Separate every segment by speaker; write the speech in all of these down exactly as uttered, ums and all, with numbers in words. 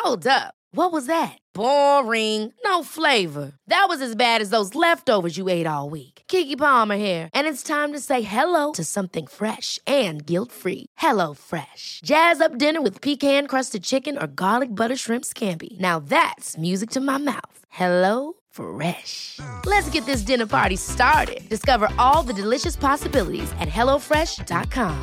Speaker 1: Hold up. What was that? Boring. No flavor. That was as bad as those leftovers you ate all week. Keke Palmer here, and it's time to say hello to something fresh and guilt-free. Hello Fresh. Jazz up dinner with pecan-crusted chicken or garlic butter shrimp scampi. Now that's music to my mouth. Hello Fresh. Let's get this dinner party started. Discover all the delicious possibilities at hello fresh dot com.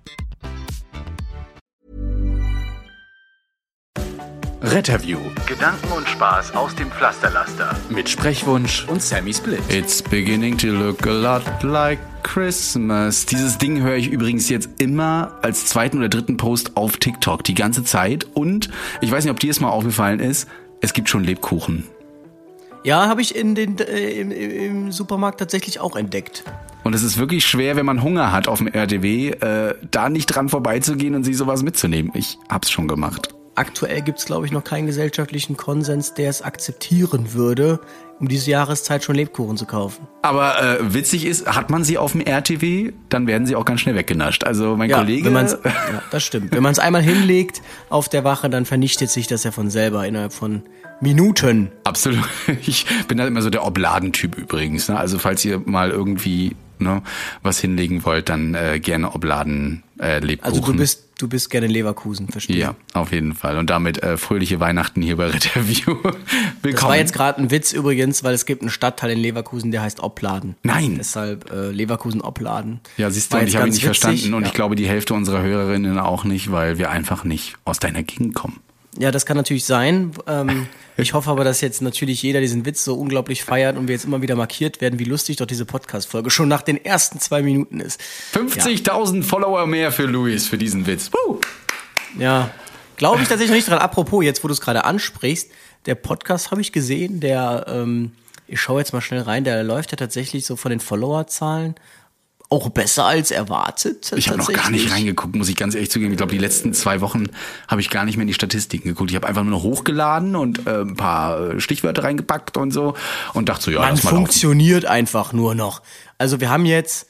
Speaker 2: Retterview.
Speaker 3: Gedanken und Spaß aus dem Pflasterlaster.
Speaker 2: Mit Sprechwunsch und Sammy Split. It's beginning to look a lot like Christmas. Dieses Ding höre ich übrigens jetzt immer als zweiten oder dritten Post auf TikTok die ganze Zeit. Und ich weiß nicht, ob dir es mal aufgefallen ist, es gibt schon Lebkuchen.
Speaker 4: Ja, habe ich in den, äh, im, im Supermarkt tatsächlich auch entdeckt.
Speaker 2: Und es ist wirklich schwer, wenn man Hunger hat auf dem R D W, äh, da nicht dran vorbeizugehen und sich sowas mitzunehmen. Ich hab's schon gemacht.
Speaker 4: Aktuell gibt's, glaube ich, noch keinen gesellschaftlichen Konsens, der es akzeptieren würde, um diese Jahreszeit schon Lebkuchen zu kaufen.
Speaker 2: Aber äh, witzig ist, hat man sie auf dem R T W, dann werden sie auch ganz schnell weggenascht. Also mein
Speaker 4: ja,
Speaker 2: Kollege...
Speaker 4: Wenn man's, ja, das stimmt. Wenn man es einmal hinlegt auf der Wache, dann vernichtet sich das ja von selber innerhalb von Minuten.
Speaker 2: Absolut. Ich bin da immer so der Obladentyp übrigens. Ne? Also falls ihr mal irgendwie ne, was hinlegen wollt, dann äh, gerne Obladen äh, Lebkuchen.
Speaker 4: Also du bist du bist gerne Leverkusen, verstehe.
Speaker 2: Ja, auf jeden Fall. Und damit äh, fröhliche Weihnachten hier bei Retterview. Willkommen.
Speaker 4: Das war jetzt gerade ein Witz übrigens, weil es gibt einen Stadtteil in Leverkusen, der heißt Opladen.
Speaker 2: Nein.
Speaker 4: Deshalb äh, Leverkusen Opladen.
Speaker 2: Ja, siehst du, und ich habe ihn nicht witzig. verstanden und ja. Ich glaube die Hälfte unserer Hörerinnen auch nicht, weil wir einfach nicht aus deiner Gegend kommen.
Speaker 4: Ja, das kann natürlich sein. Ähm, ich hoffe aber, dass jetzt natürlich jeder diesen Witz so unglaublich feiert und wir jetzt immer wieder markiert werden, wie lustig doch diese Podcast-Folge schon nach den ersten zwei Minuten ist.
Speaker 2: fünfzigtausend ja. Follower mehr für Luis für diesen Witz. Woo!
Speaker 4: Ja, glaube ich tatsächlich nicht dran. Apropos, jetzt wo du es gerade ansprichst, der Podcast habe ich gesehen, der, ähm, ich schaue jetzt mal schnell rein, der läuft ja tatsächlich so von den Followerzahlen auch besser als erwartet.
Speaker 2: Ich habe noch gar nicht reingeguckt, muss ich ganz ehrlich zugeben. Ich glaube, die letzten zwei Wochen habe ich gar nicht mehr in die Statistiken geguckt. Ich habe einfach nur noch hochgeladen und äh, ein paar Stichwörter reingepackt und so und dachte so, ja,
Speaker 4: Man
Speaker 2: das mal
Speaker 4: funktioniert laufen. Einfach nur noch. Also wir haben jetzt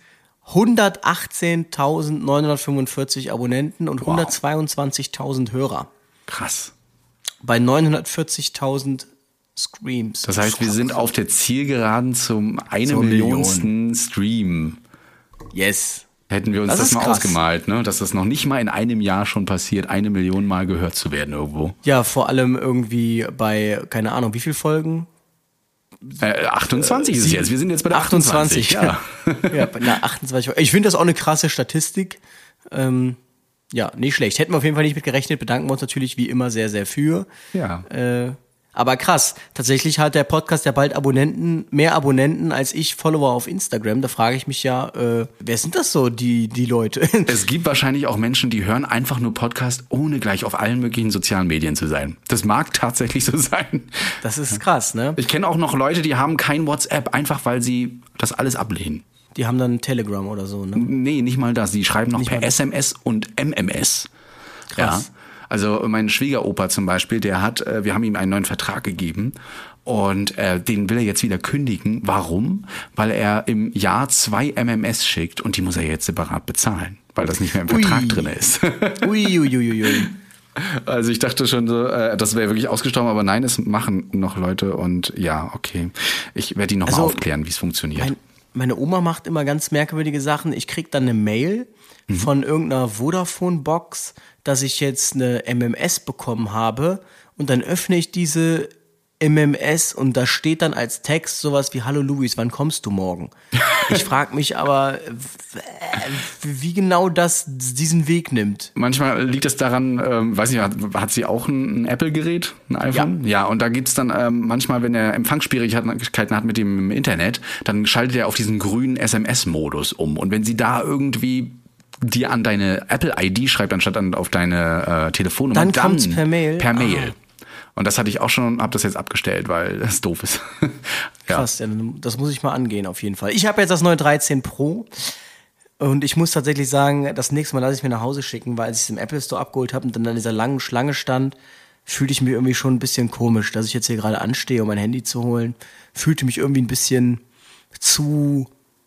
Speaker 4: hundertachtzehntausendneunhundertfünfundvierzig Abonnenten und wow. hundertzweiundzwanzigtausend Hörer.
Speaker 2: Krass.
Speaker 4: Bei neunhundertvierzigtausend Streams.
Speaker 2: Das heißt, wir sind auf der Zielgeraden zum eine Millionsten Stream.
Speaker 4: Yes.
Speaker 2: Hätten wir uns das, das mal krass. ausgemalt, ne? Dass das noch nicht mal in einem Jahr schon passiert, eine Million Mal gehört zu werden irgendwo.
Speaker 4: Ja, vor allem irgendwie bei, keine Ahnung, wie viel Folgen?
Speaker 2: Äh, achtundzwanzig äh, ist es jetzt. Wir sind jetzt bei der achtundzwanzig.
Speaker 4: achtundzwanzig. Ja, ja na, achtundzwanzig. Ich finde das auch eine krasse Statistik. Ähm, ja, nicht schlecht. Hätten wir auf jeden Fall nicht mit gerechnet. Bedanken wir uns natürlich wie immer sehr, sehr für.
Speaker 2: Ja.
Speaker 4: Äh, Aber krass, tatsächlich hat der Podcast ja bald Abonnenten, mehr Abonnenten als ich Follower auf Instagram. Da frage ich mich ja, äh, wer sind das so, die die Leute?
Speaker 2: Es gibt wahrscheinlich auch Menschen, die hören einfach nur Podcast, ohne gleich auf allen möglichen sozialen Medien zu sein. Das mag tatsächlich so sein.
Speaker 4: Das ist krass, ne?
Speaker 2: Ich kenne auch noch Leute, die haben kein WhatsApp, einfach weil sie das alles ablehnen.
Speaker 4: Die haben dann Telegram oder so, ne?
Speaker 2: Nee, nicht mal das. Die schreiben noch nicht per S M S und M M S.
Speaker 4: Krass.
Speaker 2: Ja. Also mein Schwiegeropa zum Beispiel, der hat, wir haben ihm einen neuen Vertrag gegeben und äh, den will er jetzt wieder kündigen. Warum? Weil er im Jahr zwei M M S schickt und die muss er jetzt separat bezahlen, weil das nicht mehr im Vertrag ui. drin ist.
Speaker 4: Ui, ui, ui, ui.
Speaker 2: Also ich dachte schon so, äh, das wäre wirklich ausgestorben, aber nein, es machen noch Leute und ja, okay. Ich werde ihn nochmal also, aufklären, wie es funktioniert.
Speaker 4: Mein, meine Oma macht immer ganz merkwürdige Sachen. Ich krieg dann eine Mail mhm. von irgendeiner Vodafone-Box, dass ich jetzt eine M M S bekommen habe und dann öffne ich diese M M S und da steht dann als Text sowas wie Hallo Luis, wann kommst du morgen? Ich frage mich aber, wie genau das diesen Weg nimmt.
Speaker 2: Manchmal liegt es daran, ähm, weiß nicht, hat, hat sie auch ein, ein Apple-Gerät, ein iPhone? Ja, ja und da gibt's dann ähm, manchmal, wenn er Empfangsschwierigkeiten hat mit dem Internet, dann schaltet er auf diesen grünen S M S-Modus um und wenn sie da irgendwie die an deine Apple-I D schreibt, anstatt an, auf deine äh, Telefonnummer.
Speaker 4: Dann, dann kommt's per Mail?
Speaker 2: Per Mail. Ah. Und das hatte ich auch schon, habe das jetzt abgestellt, weil das doof ist. Ja.
Speaker 4: Krass, das muss ich mal angehen auf jeden Fall. Ich habe jetzt das neue dreizehn Pro und ich muss tatsächlich sagen, das nächste Mal lasse ich mir nach Hause schicken, weil als ich es im Apple Store abgeholt habe und dann an dieser langen Schlange stand, fühlte ich mich irgendwie schon ein bisschen komisch, dass ich jetzt hier gerade anstehe, um mein Handy zu holen. Fühlte mich irgendwie ein bisschen zu...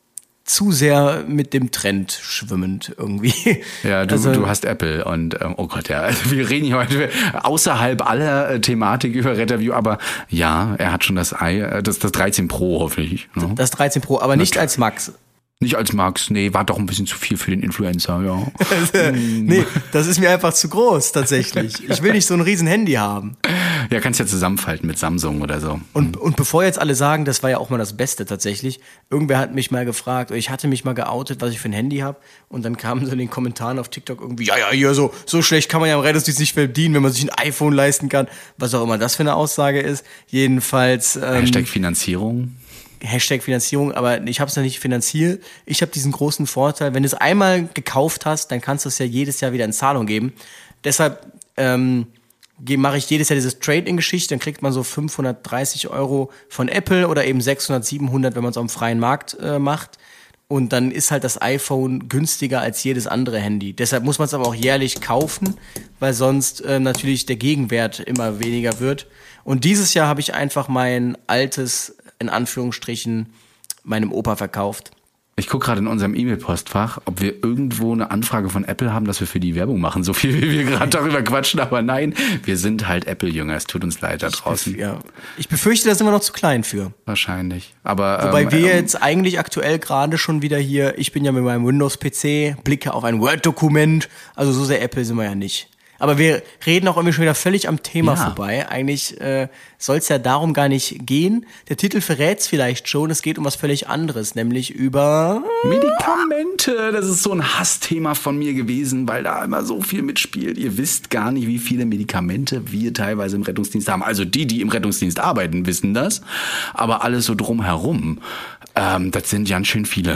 Speaker 4: zu sehr mit dem Trend schwimmend irgendwie.
Speaker 2: Ja, du,
Speaker 4: also,
Speaker 2: du hast Apple und ähm, oh Gott, ja, also wir reden hier heute außerhalb aller äh, Thematik über Retterview, aber ja, er hat schon das i, äh, das, das dreizehn Pro hoffentlich. Ne?
Speaker 4: Das dreizehn Pro, aber nicht als Max.
Speaker 2: Nicht als Max, nee, war doch ein bisschen zu viel für den Influencer, ja.
Speaker 4: Nee, das ist mir einfach zu groß, tatsächlich. Ich will nicht so ein riesen Handy haben.
Speaker 2: Ja, kannst ja zusammenfalten mit Samsung oder so.
Speaker 4: Und, und bevor jetzt alle sagen, das war ja auch mal das Beste tatsächlich, irgendwer hat mich mal gefragt, oder ich hatte mich mal geoutet, was ich für ein Handy habe, und dann kamen so in den Kommentaren auf TikTok irgendwie, ja, ja, hier, so, so schlecht kann man ja am Rettungsdienst nicht verdienen, wenn man sich ein iPhone leisten kann, was auch immer das für eine Aussage ist. Jedenfalls... Ähm,
Speaker 2: Hashtag Finanzierung.
Speaker 4: Hashtag Finanzierung, aber ich habe es ja nicht finanziert. Ich habe diesen großen Vorteil, wenn du es einmal gekauft hast, dann kannst du es ja jedes Jahr wieder in Zahlung geben. Deshalb ähm, mache ich jedes Jahr diese Trade-in-Geschichte, dann kriegt man so fünfhundertdreißig Euro von Apple oder eben sechshundert, siebenhundert, wenn man es auf dem freien Markt äh, macht. Und dann ist halt das iPhone günstiger als jedes andere Handy. Deshalb muss man es aber auch jährlich kaufen, weil sonst äh, natürlich der Gegenwert immer weniger wird. Und dieses Jahr habe ich einfach mein altes, in Anführungsstrichen, meinem Opa verkauft.
Speaker 2: Ich gucke gerade in unserem E-Mail-Postfach, ob wir irgendwo eine Anfrage von Apple haben, dass wir für die Werbung machen. So viel, wie wir gerade darüber quatschen, aber nein, wir sind halt Apple-Jünger. Es tut uns leid da draußen.
Speaker 4: Ich, ja. ich befürchte, da sind wir noch zu klein für.
Speaker 2: Wahrscheinlich. Aber,
Speaker 4: Wobei
Speaker 2: ähm,
Speaker 4: wir
Speaker 2: ähm,
Speaker 4: jetzt eigentlich aktuell gerade schon wieder hier, ich bin ja mit meinem Windows-P C, blicke auf ein Word-Dokument, also so sehr Apple sind wir ja nicht. Aber wir reden auch irgendwie schon wieder völlig am Thema
Speaker 2: ja.
Speaker 4: vorbei. Eigentlich äh, soll es ja darum gar nicht gehen. Der Titel verrät's vielleicht schon. Es geht um was völlig anderes, nämlich über
Speaker 2: Medikamente. Das ist so ein Hassthema von mir gewesen, weil da immer so viel mitspielt. Ihr wisst gar nicht, wie viele Medikamente wir teilweise im Rettungsdienst haben. Also die, die im Rettungsdienst arbeiten, wissen das. Aber alles so drumherum, ähm, das sind ganz schön viele.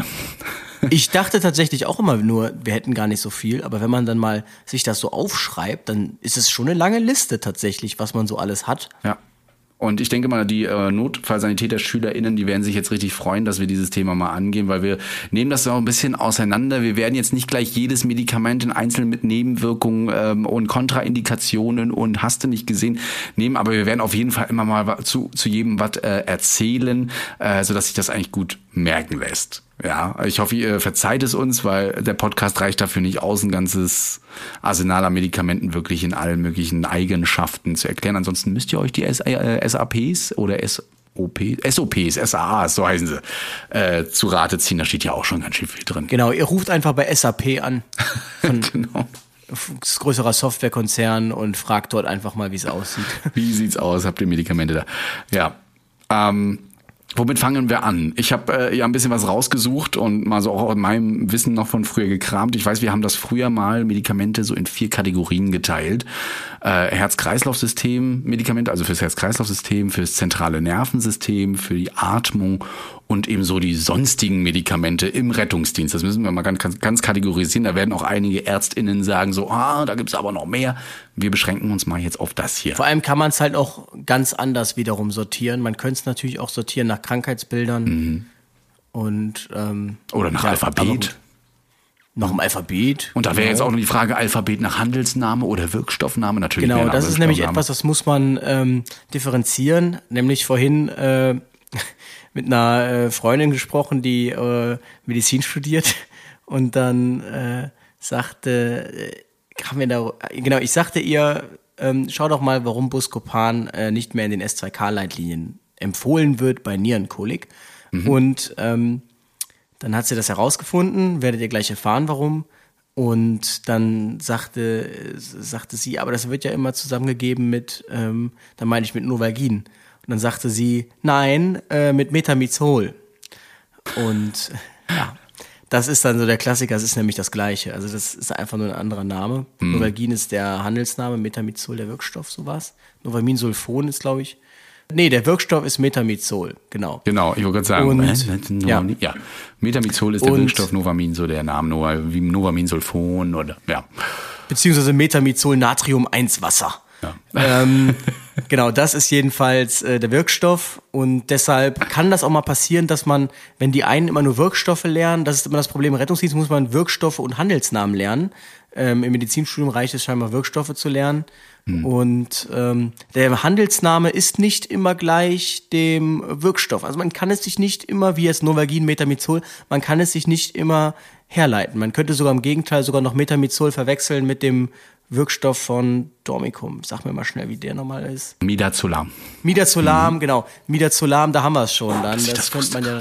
Speaker 4: Ich dachte tatsächlich auch immer nur, wir hätten gar nicht so viel, aber wenn man dann mal sich das so aufschreibt, dann ist es schon eine lange Liste tatsächlich, was man so alles hat.
Speaker 2: Ja. Und ich denke mal, die äh, Notfallsanitäter-SchülerInnen, die werden sich jetzt richtig freuen, dass wir dieses Thema mal angehen, weil wir nehmen das so ein bisschen auseinander. Wir werden jetzt nicht gleich jedes Medikament in einzeln mit Nebenwirkungen ähm, und Kontraindikationen und hast du nicht gesehen nehmen, aber wir werden auf jeden Fall immer mal zu, zu jedem was äh, erzählen, äh, sodass sich das eigentlich gut merken lässt. Ja, ich hoffe, ihr verzeiht es uns, weil der Podcast reicht dafür nicht aus, ein ganzes Arsenal an Medikamenten wirklich in allen möglichen Eigenschaften zu erklären. Ansonsten müsst ihr euch die S A Ps oder S O Ps, S O Ps, S A As, so heißen sie, äh, zu Rate ziehen. Da steht ja auch schon ganz schön viel drin.
Speaker 4: Genau, ihr ruft einfach bei S A P an, von
Speaker 2: genau.
Speaker 4: größerer Softwarekonzern, und fragt dort einfach mal, wie es aussieht.
Speaker 2: Wie sieht's aus? Habt ihr Medikamente da? Ja, ähm... Womit fangen wir an? Ich habe äh, ja ein bisschen was rausgesucht und mal so auch in meinem Wissen noch von früher gekramt. Ich weiß, wir haben das früher mal Medikamente so in vier Kategorien geteilt. Äh, Herz-Kreislauf-System, Medikamente, also fürs Herz-Kreislauf-System, fürs zentrale Nervensystem, für die Atmung und eben so die sonstigen Medikamente im Rettungsdienst. Das müssen wir mal ganz, ganz, ganz kategorisieren. Da werden auch einige ÄrztInnen sagen so, ah, da gibt's aber noch mehr. Wir beschränken uns mal jetzt auf das hier.
Speaker 4: Vor allem kann man es halt auch ganz anders wiederum sortieren. Man könnte es natürlich auch sortieren nach Krankheitsbildern. Mhm. Und ähm,
Speaker 2: oder nach
Speaker 4: ja,
Speaker 2: Alphabet.
Speaker 4: Noch im Alphabet.
Speaker 2: Und da wäre genau. jetzt auch noch die Frage, Alphabet nach Handelsname oder Wirkstoffname natürlich.
Speaker 4: Genau, das ist nämlich etwas, das muss man ähm, differenzieren. Nämlich vorhin äh, mit einer äh, Freundin gesprochen, die äh, Medizin studiert, und dann äh, sagte, äh, kam mir da, genau, ich sagte ihr, ähm, schau doch mal, warum Buscopan äh, nicht mehr in den S zwei K-Leitlinien empfohlen wird bei Nierenkolik. Mhm. Und ähm, dann hat sie das herausgefunden, werdet ihr gleich erfahren, warum. Und dann sagte, sagte sie, aber das wird ja immer zusammengegeben mit, ähm, da meine ich mit Novalgin. Und dann sagte sie, nein, äh, mit Metamizol. Und ja, das ist dann so der Klassiker, das ist nämlich das Gleiche. Also das ist einfach nur ein anderer Name. Hm. Novalgin ist der Handelsname, Metamizol der Wirkstoff, sowas. Novaminsulfon ist, glaube ich. Nee, der Wirkstoff ist Metamizol, genau.
Speaker 2: Genau, ich wollte gerade sagen,
Speaker 4: und,
Speaker 2: äh, ja. ja, Metamizol ist der
Speaker 4: und,
Speaker 2: Wirkstoff, Novamin so der Name, wie Novaminsulfon oder, ja.
Speaker 4: Beziehungsweise Metamizol Natrium eins Wasser.
Speaker 2: Ja.
Speaker 4: Ähm, genau, das ist jedenfalls äh, der Wirkstoff, und deshalb kann das auch mal passieren, dass man, wenn die einen immer nur Wirkstoffe lernen, das ist immer das Problem im Rettungsdienst, muss man Wirkstoffe und Handelsnamen lernen. Ähm, Im Medizinstudium reicht es scheinbar, Wirkstoffe zu lernen. Hm. Und ähm, der Handelsname ist nicht immer gleich dem Wirkstoff. Also man kann es sich nicht immer, wie jetzt Novagin, Metamizol, man kann es sich nicht immer herleiten. Man könnte sogar im Gegenteil sogar noch Metamizol verwechseln mit dem Wirkstoff von Dormicum. Sag mir mal schnell, wie der nochmal ist.
Speaker 2: Midazolam.
Speaker 4: Midazolam, mhm. genau. Midazolam, da haben wir es schon. Dann.
Speaker 2: Oh,
Speaker 4: das
Speaker 2: das
Speaker 4: könnte man ja.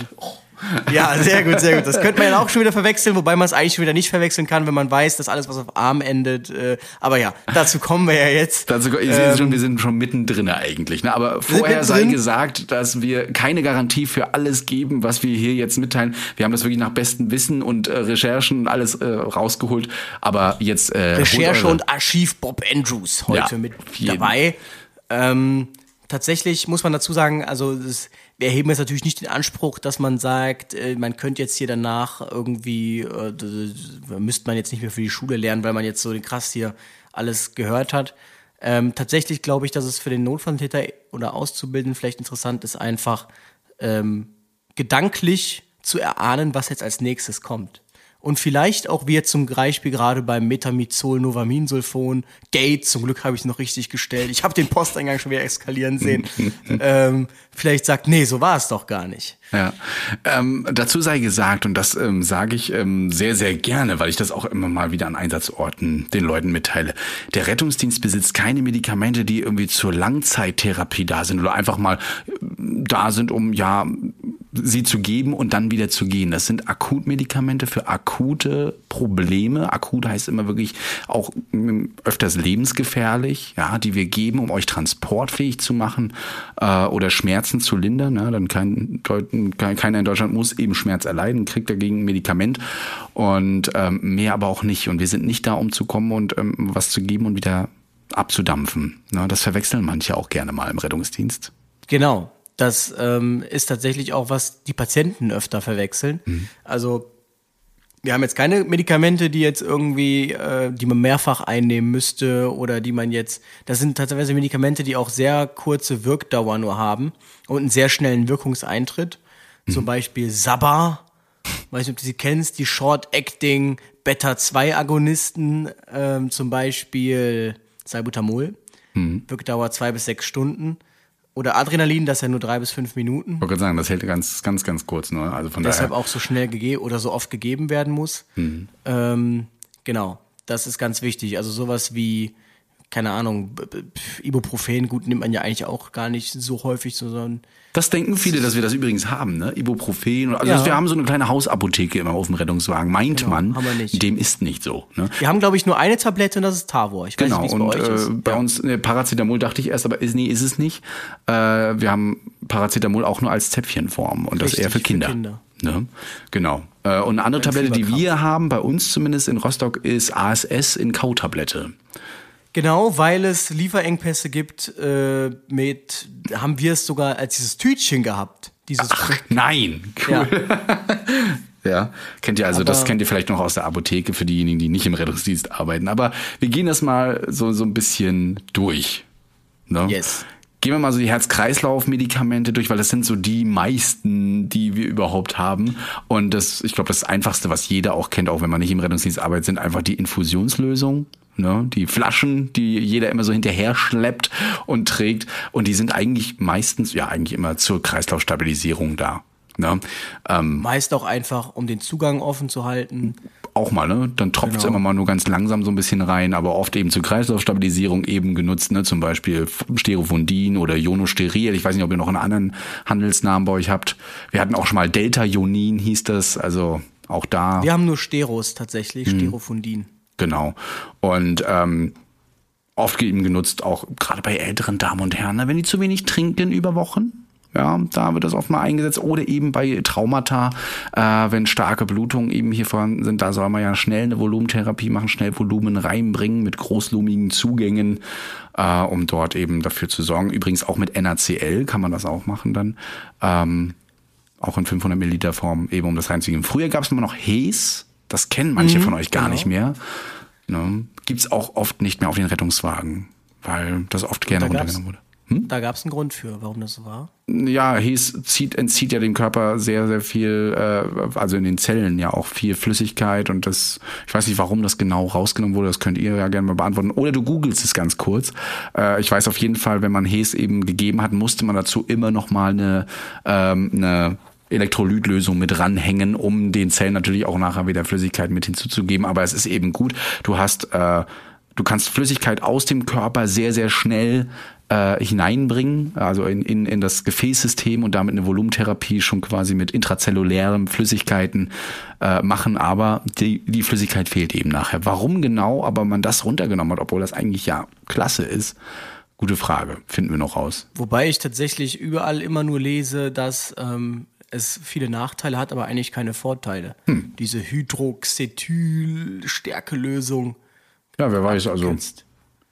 Speaker 4: Ja, sehr gut, sehr gut. Das könnte man ja auch schon wieder verwechseln, wobei man es eigentlich schon wieder nicht verwechseln kann, wenn man weiß, dass alles, was auf Arm endet. Äh, aber ja, dazu kommen wir ja jetzt.
Speaker 2: Dazu, ihr seht
Speaker 4: ähm,
Speaker 2: schon, wir sind schon mittendrin eigentlich. Ne? Aber vorher sei gesagt, dass wir keine Garantie für alles geben, was wir hier jetzt mitteilen. Wir haben das wirklich nach bestem Wissen und äh, Recherchen und alles äh, rausgeholt. Aber jetzt äh,
Speaker 4: Recherche und Archiv Bob Andrews heute
Speaker 2: ja,
Speaker 4: mit dabei. Ähm, tatsächlich muss man dazu sagen, also das, wir erheben jetzt natürlich nicht den Anspruch, dass man sagt, äh, man könnte jetzt hier danach irgendwie, äh, müsste man jetzt nicht mehr für die Schule lernen, weil man jetzt so krass hier alles gehört hat. Ähm, tatsächlich glaube ich, dass es für den Notfalltäter oder Auszubildenden vielleicht interessant ist, einfach ähm, gedanklich zu erahnen, was jetzt als nächstes kommt. Und vielleicht auch wie jetzt zum Beispiel gerade beim Metamizol, Novaminsulfon, Gate, zum Glück habe ich es noch richtig gestellt. Ich habe den Posteingang schon wieder eskalieren sehen. ähm, vielleicht sagt, nee, so war es doch gar nicht.
Speaker 2: Ja, ähm, dazu sei gesagt, und das ähm, sage ich ähm, sehr, sehr gerne, weil ich das auch immer mal wieder an Einsatzorten den Leuten mitteile. Der Rettungsdienst besitzt keine Medikamente, die irgendwie zur Langzeittherapie da sind oder einfach mal da sind, um ja sie zu geben und dann wieder zu gehen. Das sind Akutmedikamente für akute Probleme. Akut heißt immer wirklich auch öfters lebensgefährlich, ja, die wir geben, um euch transportfähig zu machen äh, oder Schmerzen zu lindern. Ja, dann kein, kein, keiner in Deutschland muss eben Schmerz erleiden, kriegt dagegen ein Medikament und ähm, mehr aber auch nicht. Und wir sind nicht da, um zu kommen und ähm, was zu geben und wieder abzudampfen. Ja, das verwechseln manche auch gerne mal im Rettungsdienst.
Speaker 4: Genau. Das ähm, ist tatsächlich auch, was die Patienten öfter verwechseln. Mhm. Also wir haben jetzt keine Medikamente, die jetzt irgendwie, äh, die man mehrfach einnehmen müsste oder die man jetzt, das sind tatsächlich Medikamente, die auch sehr kurze Wirkdauer nur haben und einen sehr schnellen Wirkungseintritt. Mhm. Zum Beispiel Sabba, weiß nicht, ob du sie kennst, die Short-Acting Beta zwei Agonisten, ähm, zum Beispiel Salbutamol, mhm. Wirkdauer zwei bis sechs Stunden. Oder Adrenalin, das ist ja nur drei bis fünf Minuten.
Speaker 2: Ich wollte gerade sagen, das hält ganz, ganz, ganz kurz nur. Also von
Speaker 4: Deshalb
Speaker 2: daher.
Speaker 4: auch so schnell gegeben oder so oft gegeben werden muss. Mhm. Ähm, genau, das ist ganz wichtig. Also sowas wie, keine Ahnung, Ibuprofen, gut, nimmt man ja eigentlich auch gar nicht so häufig, sondern.
Speaker 2: Das denken viele, dass wir das übrigens haben, ne? Ibuprofen. Also
Speaker 4: ja.
Speaker 2: wir haben so eine kleine Hausapotheke immer auf dem Rettungswagen, meint
Speaker 4: genau,
Speaker 2: man.
Speaker 4: haben wir nicht.
Speaker 2: Dem ist nicht so. Ne?
Speaker 4: Wir haben, glaube ich, nur eine Tablette und das ist Tavor. Ich weiß
Speaker 2: genau,
Speaker 4: nicht, wie es
Speaker 2: und
Speaker 4: bei euch ist.
Speaker 2: Äh, bei
Speaker 4: ja.
Speaker 2: uns, ne, Paracetamol dachte ich erst, aber ist, nee, ist es nicht. Äh, wir haben Paracetamol auch nur als Zäpfchenform und
Speaker 4: Richtig,
Speaker 2: das eher für Kinder.
Speaker 4: Für Kinder.
Speaker 2: Ne? Genau. Äh, und eine andere Tablette, die wir haben, bei uns zumindest in Rostock, ist A S S in Kautablette.
Speaker 4: Genau, weil es Lieferengpässe gibt, äh, mit, haben wir es sogar als dieses Tütchen gehabt. Dieses
Speaker 2: Ach, nein. Cool. Ja. Ja, kennt ihr also, aber das kennt ihr vielleicht noch aus der Apotheke für diejenigen, die nicht im Rettungsdienst arbeiten. Aber wir gehen das mal so, so ein bisschen durch. Ne?
Speaker 4: Yes.
Speaker 2: Gehen wir mal so die Herz-Kreislauf-Medikamente durch, weil das sind so die meisten, die wir überhaupt haben. Und das, ich glaube, das Einfachste, was jeder auch kennt, auch wenn man nicht im Rettungsdienst arbeitet, sind einfach die Infusionslösungen. Ne, die Flaschen, die jeder immer so hinterher schleppt und trägt. Und die sind eigentlich meistens, ja eigentlich immer zur Kreislaufstabilisierung da. Ne? Ähm,
Speaker 4: Meist auch einfach, um den Zugang offen zu halten.
Speaker 2: Auch mal, ne? Dann tropft es
Speaker 4: Genau.
Speaker 2: immer mal nur ganz langsam so ein bisschen rein, aber oft eben zur Kreislaufstabilisierung eben genutzt, ne? Zum Beispiel Sterofondin oder Ionosteril. Ich weiß nicht, ob ihr noch einen anderen Handelsnamen bei euch habt. Wir hatten auch schon mal Delta-Ionin, hieß das. Also auch da.
Speaker 4: Wir haben nur Steros tatsächlich, hm. Sterofondin.
Speaker 2: Genau. Und ähm, oft eben genutzt, auch gerade bei älteren Damen und Herren, wenn die zu wenig trinken über Wochen. Ja, da wird das oft mal eingesetzt. Oder eben bei Traumata, äh, wenn starke Blutungen eben hier vorhanden sind, da soll man ja schnell eine Volumentherapie machen, schnell Volumen reinbringen mit großlumigen Zugängen, äh, um dort eben dafür zu sorgen. Übrigens auch mit N A C L kann man das auch machen dann. Ähm, auch in fünfhundert Milliliter Form, eben um das reinzugeben. Früher gab es immer noch H E S. Das kennen manche mhm, von euch gar
Speaker 4: genau.
Speaker 2: nicht mehr. Ne? Gibt's auch oft nicht mehr auf den Rettungswagen, weil das oft gerne runtergenommen wurde.
Speaker 4: Hm? Da gab es einen Grund für, warum das so war.
Speaker 2: Ja, Hes zieht, entzieht ja dem Körper sehr, sehr viel, äh, also in den Zellen ja auch viel Flüssigkeit und das, ich weiß nicht, warum das genau rausgenommen wurde, das könnt ihr ja gerne mal beantworten. Oder du googelst es ganz kurz. Äh, ich weiß auf jeden Fall, wenn man Hes eben gegeben hat, musste man dazu immer noch mal eine, ähm, eine Elektrolytlösung mit ranhängen, um den Zellen natürlich auch nachher wieder Flüssigkeit mit hinzuzugeben. Aber es ist eben gut, du hast, äh, du kannst Flüssigkeit aus dem Körper sehr, sehr schnell äh, hineinbringen, also in, in, in das Gefäßsystem und damit eine Volumentherapie schon quasi mit intrazellulären Flüssigkeiten äh, machen, aber die, die Flüssigkeit fehlt eben nachher. Warum genau aber man das runtergenommen hat, obwohl das eigentlich ja klasse ist, gute Frage, finden wir noch raus.
Speaker 4: Wobei ich tatsächlich überall immer nur lese, dass ähm, es viele Nachteile hat, aber eigentlich keine Vorteile. Hm. Diese Hydroxethyl-Stärkelösung.
Speaker 2: Ja, wer weiß, also kennst.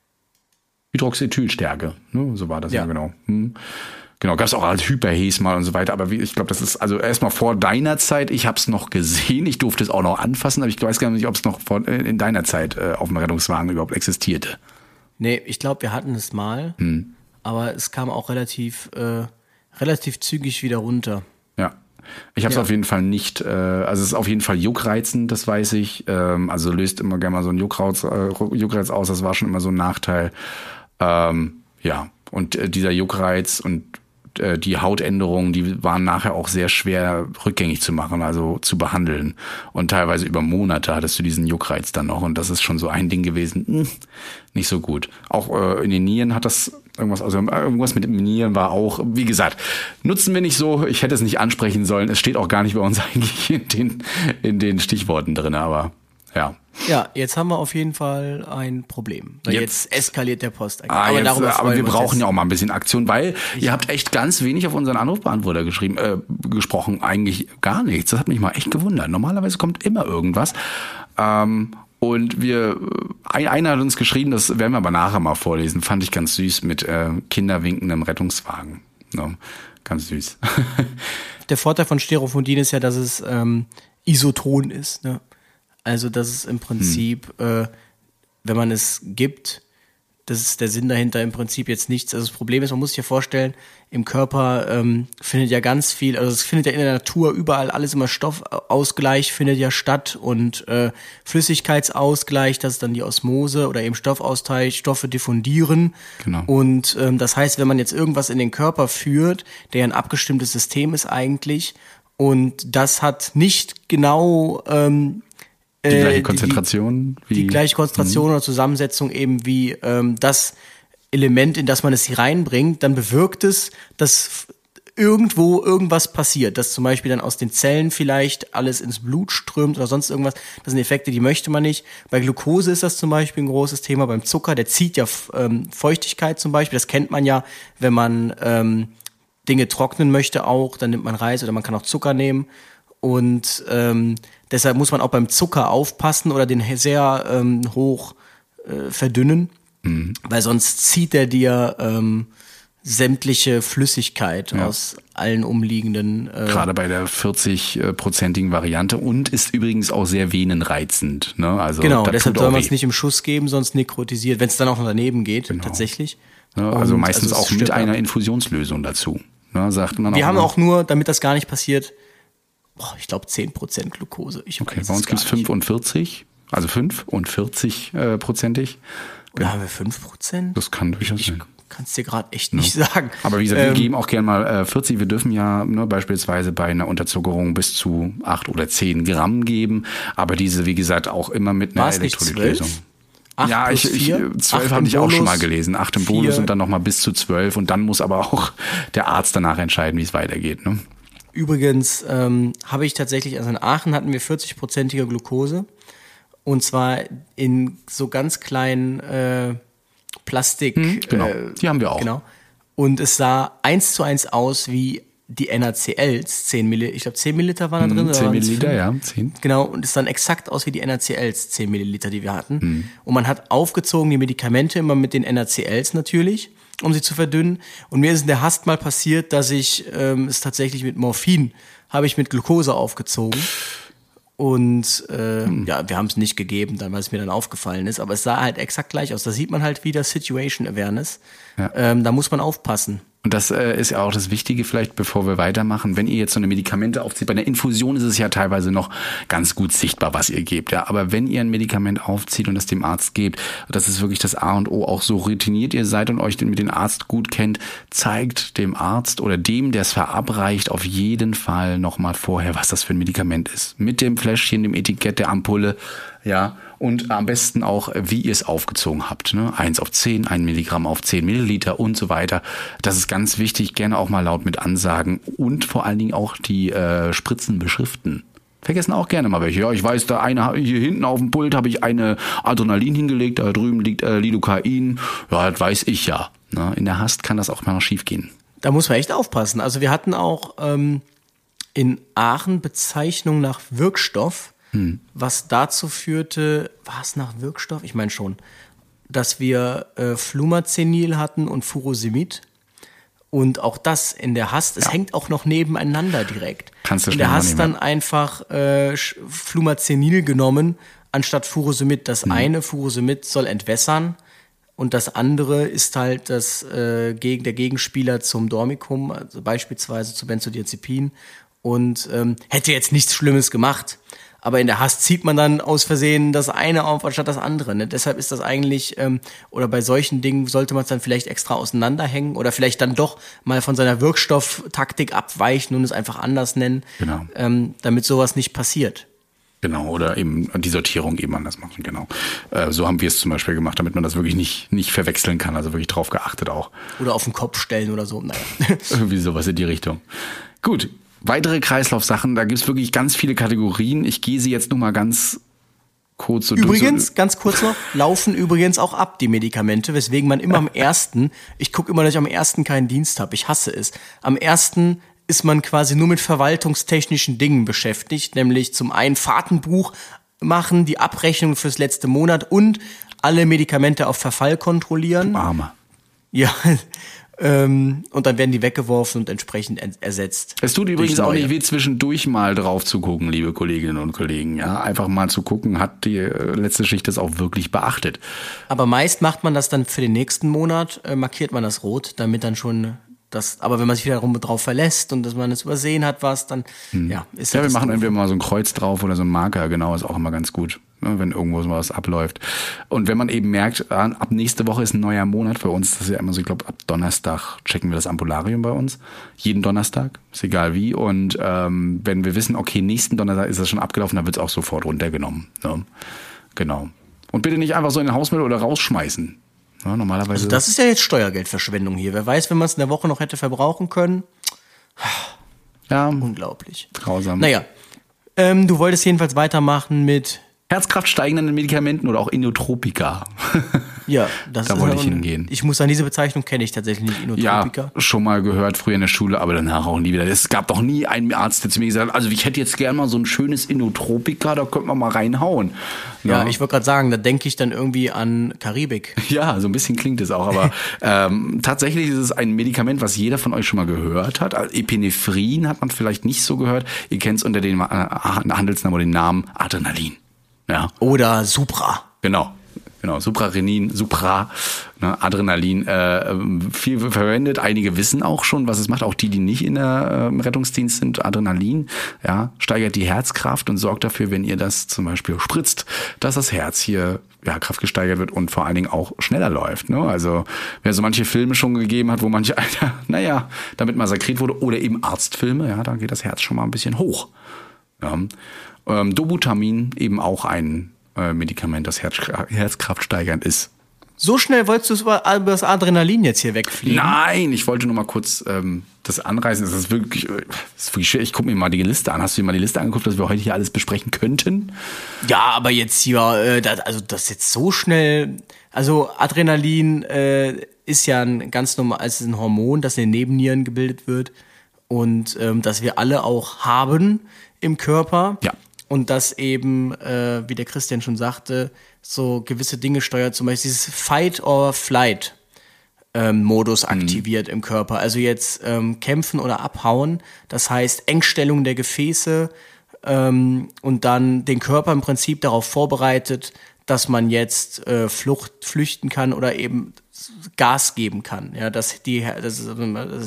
Speaker 2: Hydroxethylstärke, ne? So war das ja, ja genau. Hm. Genau, gab es auch als Hyperhes mal und so weiter, aber wie, ich glaube, das ist also erstmal vor deiner Zeit, ich habe es noch gesehen, ich durfte es auch noch anfassen, aber ich weiß gar nicht, ob es noch vor, in deiner Zeit äh, auf dem Rettungswagen überhaupt existierte.
Speaker 4: Nee, ich glaube, wir hatten es mal, hm. aber es kam auch relativ, äh, relativ zügig wieder runter.
Speaker 2: Ja. Ich habe es ja. auf jeden Fall nicht, äh, also es ist auf jeden Fall juckreizend, das weiß ich. Ähm, also löst immer gerne mal so ein Juckreiz, äh, Juckreiz aus, das war schon immer so ein Nachteil. Ähm, ja, und äh, dieser Juckreiz und äh, die Hautänderungen, die waren nachher auch sehr schwer rückgängig zu machen, also zu behandeln. Und teilweise über Monate hattest du diesen Juckreiz dann noch und das ist schon so ein Ding gewesen, hm, nicht so gut. Auch äh, in den Nieren hat das irgendwas, also irgendwas mit den Nieren war auch, wie gesagt, nutzen wir nicht so, ich hätte es nicht ansprechen sollen, es steht auch gar nicht bei uns eigentlich in den, in den Stichworten drin, aber ja.
Speaker 4: Ja, jetzt haben wir auf jeden Fall ein Problem, weil jetzt, jetzt eskaliert der Post.
Speaker 2: Ah, aber, jetzt, aber wir brauchen ja auch mal ein bisschen Aktion, weil ich ihr habt echt ganz wenig auf unseren Anrufbeantworter geschrieben, äh, gesprochen, eigentlich gar nichts, das hat mich mal echt gewundert. Normalerweise kommt immer irgendwas, ähm, und wir, einer hat uns geschrieben, das werden wir aber nachher mal vorlesen, fand ich ganz süß, mit äh, kinderwinkendem Rettungswagen. No, ganz süß.
Speaker 4: Der Vorteil von Stereofonien ist ja, dass es ähm, isoton ist. Ne? Also dass es im Prinzip, hm. äh, wenn man es gibt, das ist der Sinn dahinter im Prinzip jetzt nichts. Also das Problem ist, man muss sich ja vorstellen, im Körper ähm, findet ja ganz viel, also es findet ja in der Natur überall alles immer Stoffausgleich findet ja statt und äh, Flüssigkeitsausgleich, das ist dann die Osmose oder eben Stoffaustausch, Stoffe diffundieren.
Speaker 2: Genau.
Speaker 4: Und ähm, das heißt, wenn man jetzt irgendwas in den Körper führt, der ein abgestimmtes System ist eigentlich und das hat nicht genau ähm,
Speaker 2: Die gleiche Konzentration?
Speaker 4: Die, die, die gleiche Konzentration mhm. oder Zusammensetzung eben wie ähm, das Element, in das man es hier reinbringt, dann bewirkt es, dass irgendwo irgendwas passiert, dass zum Beispiel dann aus den Zellen vielleicht alles ins Blut strömt oder sonst irgendwas. Das sind Effekte, die möchte man nicht. Bei Glucose ist das zum Beispiel ein großes Thema. Beim Zucker, der zieht ja ähm, Feuchtigkeit zum Beispiel. Das kennt man ja, wenn man ähm, Dinge trocknen möchte auch, dann nimmt man Reis oder man kann auch Zucker nehmen. Und ähm, deshalb muss man auch beim Zucker aufpassen oder den sehr ähm, hoch äh, verdünnen, mhm. weil sonst zieht er dir ähm, sämtliche Flüssigkeit ja. aus allen umliegenden. Äh,
Speaker 2: Gerade bei der vierzig-prozentigen Variante und ist übrigens auch sehr venenreizend. Ne? Also,
Speaker 4: genau, deshalb soll man es nicht im Schuss geben, sonst nekrotisiert, wenn es dann auch noch daneben geht, genau. tatsächlich.
Speaker 2: Ja, also und, meistens also auch mit einer Infusionslösung dazu. Ne? Sagt man
Speaker 4: Wir
Speaker 2: auch
Speaker 4: haben
Speaker 2: mal.
Speaker 4: auch nur, damit das gar nicht passiert, Boah, ich glaube zehn Prozent Glucose. Ich
Speaker 2: okay, bei uns gibt es fünfundvierzig, also fünf und vierzig äh, prozentig.
Speaker 4: Oder ja. haben wir fünf Prozent?
Speaker 2: Das kann durchaus sein.
Speaker 4: Ich kann es dir gerade echt nicht ja. sagen.
Speaker 2: Aber wie gesagt, ähm, wir geben auch gerne mal äh, vierzig. Wir dürfen ja ne, beispielsweise bei einer Unterzuckerung bis zu acht oder zehn Gramm geben. Aber diese, wie gesagt, auch immer mit einer Elektrolytlösung. Ja, ich, ich, zwölf hatte ich auch schon mal gelesen. Acht im Bonus und dann nochmal bis zu zwölf. Und dann muss aber auch der Arzt danach entscheiden, wie es weitergeht. Ne?
Speaker 4: Übrigens ähm, habe ich tatsächlich, also in Aachen hatten wir vierzig-prozentige Glucose und zwar in so ganz kleinen äh, Plastik.
Speaker 2: Hm, genau, äh, die haben wir auch.
Speaker 4: Genau. Und es sah eins zu eins aus wie die N A C Ls, zehn Milliliter, ich glaube zehn Milliliter waren da drin.
Speaker 2: Hm, zehn Milliliter, ja, zehn.
Speaker 4: Genau, und es sahen exakt aus wie die N A C Ls, zehn Milliliter, die wir hatten. Hm. Und man hat aufgezogen die Medikamente immer mit den N A C Ls natürlich, um sie zu verdünnen. Und mir ist in der Hast mal passiert, dass ich ähm, es tatsächlich mit Morphin habe ich mit Glucose aufgezogen. Und äh, hm. ja, wir haben es nicht gegeben, dann, weil es mir dann aufgefallen ist. Aber es sah halt exakt gleich aus. Da sieht man halt wieder Situation Awareness. Ja. Ähm, da muss man aufpassen.
Speaker 2: Und das äh, ist ja auch das Wichtige vielleicht, bevor wir weitermachen. Wenn ihr jetzt so eine Medikamente aufzieht, bei der Infusion ist es ja teilweise noch ganz gut sichtbar, was ihr gebt. Ja, aber wenn ihr ein Medikament aufzieht und das dem Arzt gebt, das ist wirklich das A und O, auch so routiniert ihr seid und euch mit dem Arzt gut kennt, zeigt dem Arzt oder dem, der es verabreicht, auf jeden Fall nochmal vorher, was das für ein Medikament ist. Mit dem Fläschchen, dem Etikett, der Ampulle, ja, und am besten auch, wie ihr es aufgezogen habt. Ne? Eins auf zehn, ein Milligramm auf zehn Milliliter und so weiter. Das ist ganz wichtig, gerne auch mal laut mit Ansagen und vor allen Dingen auch die äh, Spritzen beschriften. Vergessen auch gerne mal welche. Ja, ich weiß, da eine hier hinten auf dem Pult habe ich eine Adrenalin hingelegt, da drüben liegt äh, Lidocain. Ja, das weiß ich ja. Ne? In der Hast kann das auch mal schief gehen.
Speaker 4: Da muss man echt aufpassen. Also wir hatten auch ähm, in Aachen Bezeichnung nach Wirkstoff. Hm. Was dazu führte, war es nach Wirkstoff? Ich meine schon, dass wir äh, Flumazenil hatten und Furosemid. Und auch das in der Hast, es ja. hängt auch noch nebeneinander direkt.
Speaker 2: Kannst du
Speaker 4: in der Hast dann einfach äh, Flumazenil genommen, anstatt Furosemid. Das hm. eine, Furosemid, soll entwässern. Und das andere ist halt das, äh, gegen, der Gegenspieler zum Dormicum, also beispielsweise zu Benzodiazepin. Und ähm, hätte jetzt nichts Schlimmes gemacht. Aber in der Hast zieht man dann aus Versehen das eine auf anstatt das andere. Ne? Deshalb ist das eigentlich, ähm, oder bei solchen Dingen sollte man es dann vielleicht extra auseinanderhängen oder vielleicht dann doch mal von seiner Wirkstofftaktik abweichen und es einfach anders nennen,
Speaker 2: genau.
Speaker 4: ähm, damit sowas nicht passiert.
Speaker 2: Genau, oder eben die Sortierung eben anders machen, genau. Äh, so haben wir es zum Beispiel gemacht, damit man das wirklich nicht, nicht verwechseln kann, also wirklich drauf geachtet auch.
Speaker 4: Oder auf den Kopf stellen oder so, naja.
Speaker 2: Irgendwie sowas in die Richtung. Gut. Weitere Kreislaufsachen, da gibt's wirklich ganz viele Kategorien. Ich gehe sie jetzt nur mal ganz kurz so durch.
Speaker 4: Übrigens, ganz kurz noch, laufen übrigens auch ab, die Medikamente, weswegen man immer am ersten, ich gucke immer, dass ich am ersten keinen Dienst habe, ich hasse es. Am ersten ist man quasi nur mit verwaltungstechnischen Dingen beschäftigt, nämlich zum einen Fahrtenbuch machen, die Abrechnung fürs letzte Monat und alle Medikamente auf Verfall kontrollieren.
Speaker 2: Du Armer.
Speaker 4: Ja, Ähm, und dann werden die weggeworfen und entsprechend ersetzt.
Speaker 2: Es tut übrigens auch nicht weh, zwischendurch mal drauf zu gucken, liebe Kolleginnen und Kollegen. Ja, einfach mal zu gucken, hat die letzte Schicht das auch wirklich beachtet.
Speaker 4: Aber meist macht man das dann für den nächsten Monat, äh, markiert man das rot, damit dann schon das, aber wenn man sich wiederum drauf verlässt und dass man es übersehen hat, was, dann, hm. ja, ist
Speaker 2: ja,
Speaker 4: ja
Speaker 2: wir machen
Speaker 4: doof.
Speaker 2: entweder mal so ein Kreuz drauf oder so ein Marker, genau, ist auch immer ganz gut, ne, wenn irgendwo so was abläuft. Und wenn man eben merkt, ab nächste Woche ist ein neuer Monat für uns, das ist ja immer so, ich glaube, ab Donnerstag checken wir das Ambularium bei uns. Jeden Donnerstag, ist egal wie. Und ähm, wenn wir wissen, okay, nächsten Donnerstag ist das schon abgelaufen, dann wird es auch sofort runtergenommen. Ne? Genau. Und bitte nicht einfach so in den Hausmüll oder rausschmeißen. Ja, normalerweise.
Speaker 4: Also das ist ja jetzt Steuergeldverschwendung hier. Wer weiß, wenn man es in der Woche noch hätte verbrauchen können.
Speaker 2: Ja.
Speaker 4: Unglaublich.
Speaker 2: Grausam.
Speaker 4: Naja, ähm, du wolltest jedenfalls weitermachen mit
Speaker 2: herzkraftsteigenden Medikamenten oder auch Inotropika.
Speaker 4: Ja, das
Speaker 2: da
Speaker 4: ist
Speaker 2: wollte ich
Speaker 4: ein,
Speaker 2: hingehen.
Speaker 4: Ich muss sagen, diese Bezeichnung kenne ich tatsächlich nicht, Inotropika.
Speaker 2: Ja, schon mal gehört früher in der Schule, aber danach auch nie wieder. Es gab doch nie einen Arzt, der zu mir gesagt hat, also ich hätte jetzt gerne mal so ein schönes Inotropika, da könnte man mal reinhauen.
Speaker 4: Ja, ja, ich wollte gerade sagen, da denke ich dann irgendwie an Karibik.
Speaker 2: Ja, so ein bisschen klingt es auch, aber ähm, tatsächlich ist es ein Medikament, was jeder von euch schon mal gehört hat. Epinephrin hat man vielleicht nicht so gehört. Ihr kennt es unter dem äh, Handelsnamen oder dem Namen Adrenalin. Ja.
Speaker 4: Oder Supra.
Speaker 2: Genau. Genau, Suprarenin, Supra, ne, Adrenalin, äh, viel verwendet. Einige wissen auch schon, was es macht. Auch die, die nicht in der äh, Rettungsdienst sind. Adrenalin, ja, steigert die Herzkraft und sorgt dafür, wenn ihr das zum Beispiel spritzt, dass das Herz hier, ja, kraftgesteigert wird und vor allen Dingen auch schneller läuft. Ne? Also, wer so manche Filme schon gegeben hat, wo manche, Alter, naja, damit massakriert wurde, oder eben Arztfilme, ja, da geht das Herz schon mal ein bisschen hoch. Ja. Ähm, Dobutamin, eben auch ein Medikament, das Herz, herzkraftsteigernd ist.
Speaker 4: So schnell wolltest du über das Adrenalin jetzt hier wegfliegen?
Speaker 2: Nein, ich wollte nur mal kurz ähm, das anreißen. Das ist wirklich, das ist wirklich schwer. Ich gucke mir mal die Liste an. Hast du dir mal die Liste angeguckt, dass wir heute hier alles besprechen könnten?
Speaker 4: Ja, aber jetzt hier, äh, das, also das jetzt so schnell. Also Adrenalin äh, ist ja ein ganz normales ein Hormon, das in den Nebennieren gebildet wird und ähm, das wir alle auch haben im Körper.
Speaker 2: Ja.
Speaker 4: Und das eben, äh, wie der Christian schon sagte, so gewisse Dinge steuert, zum Beispiel dieses Fight-or-Flight-Modus ähm, aktiviert mhm. im Körper. Also jetzt ähm, kämpfen oder abhauen, das heißt Engstellung der Gefäße, ähm, und dann den Körper im Prinzip darauf vorbereitet, dass man jetzt äh, Flucht, flüchten kann oder eben Gas geben kann. Ja, dass die, das, das,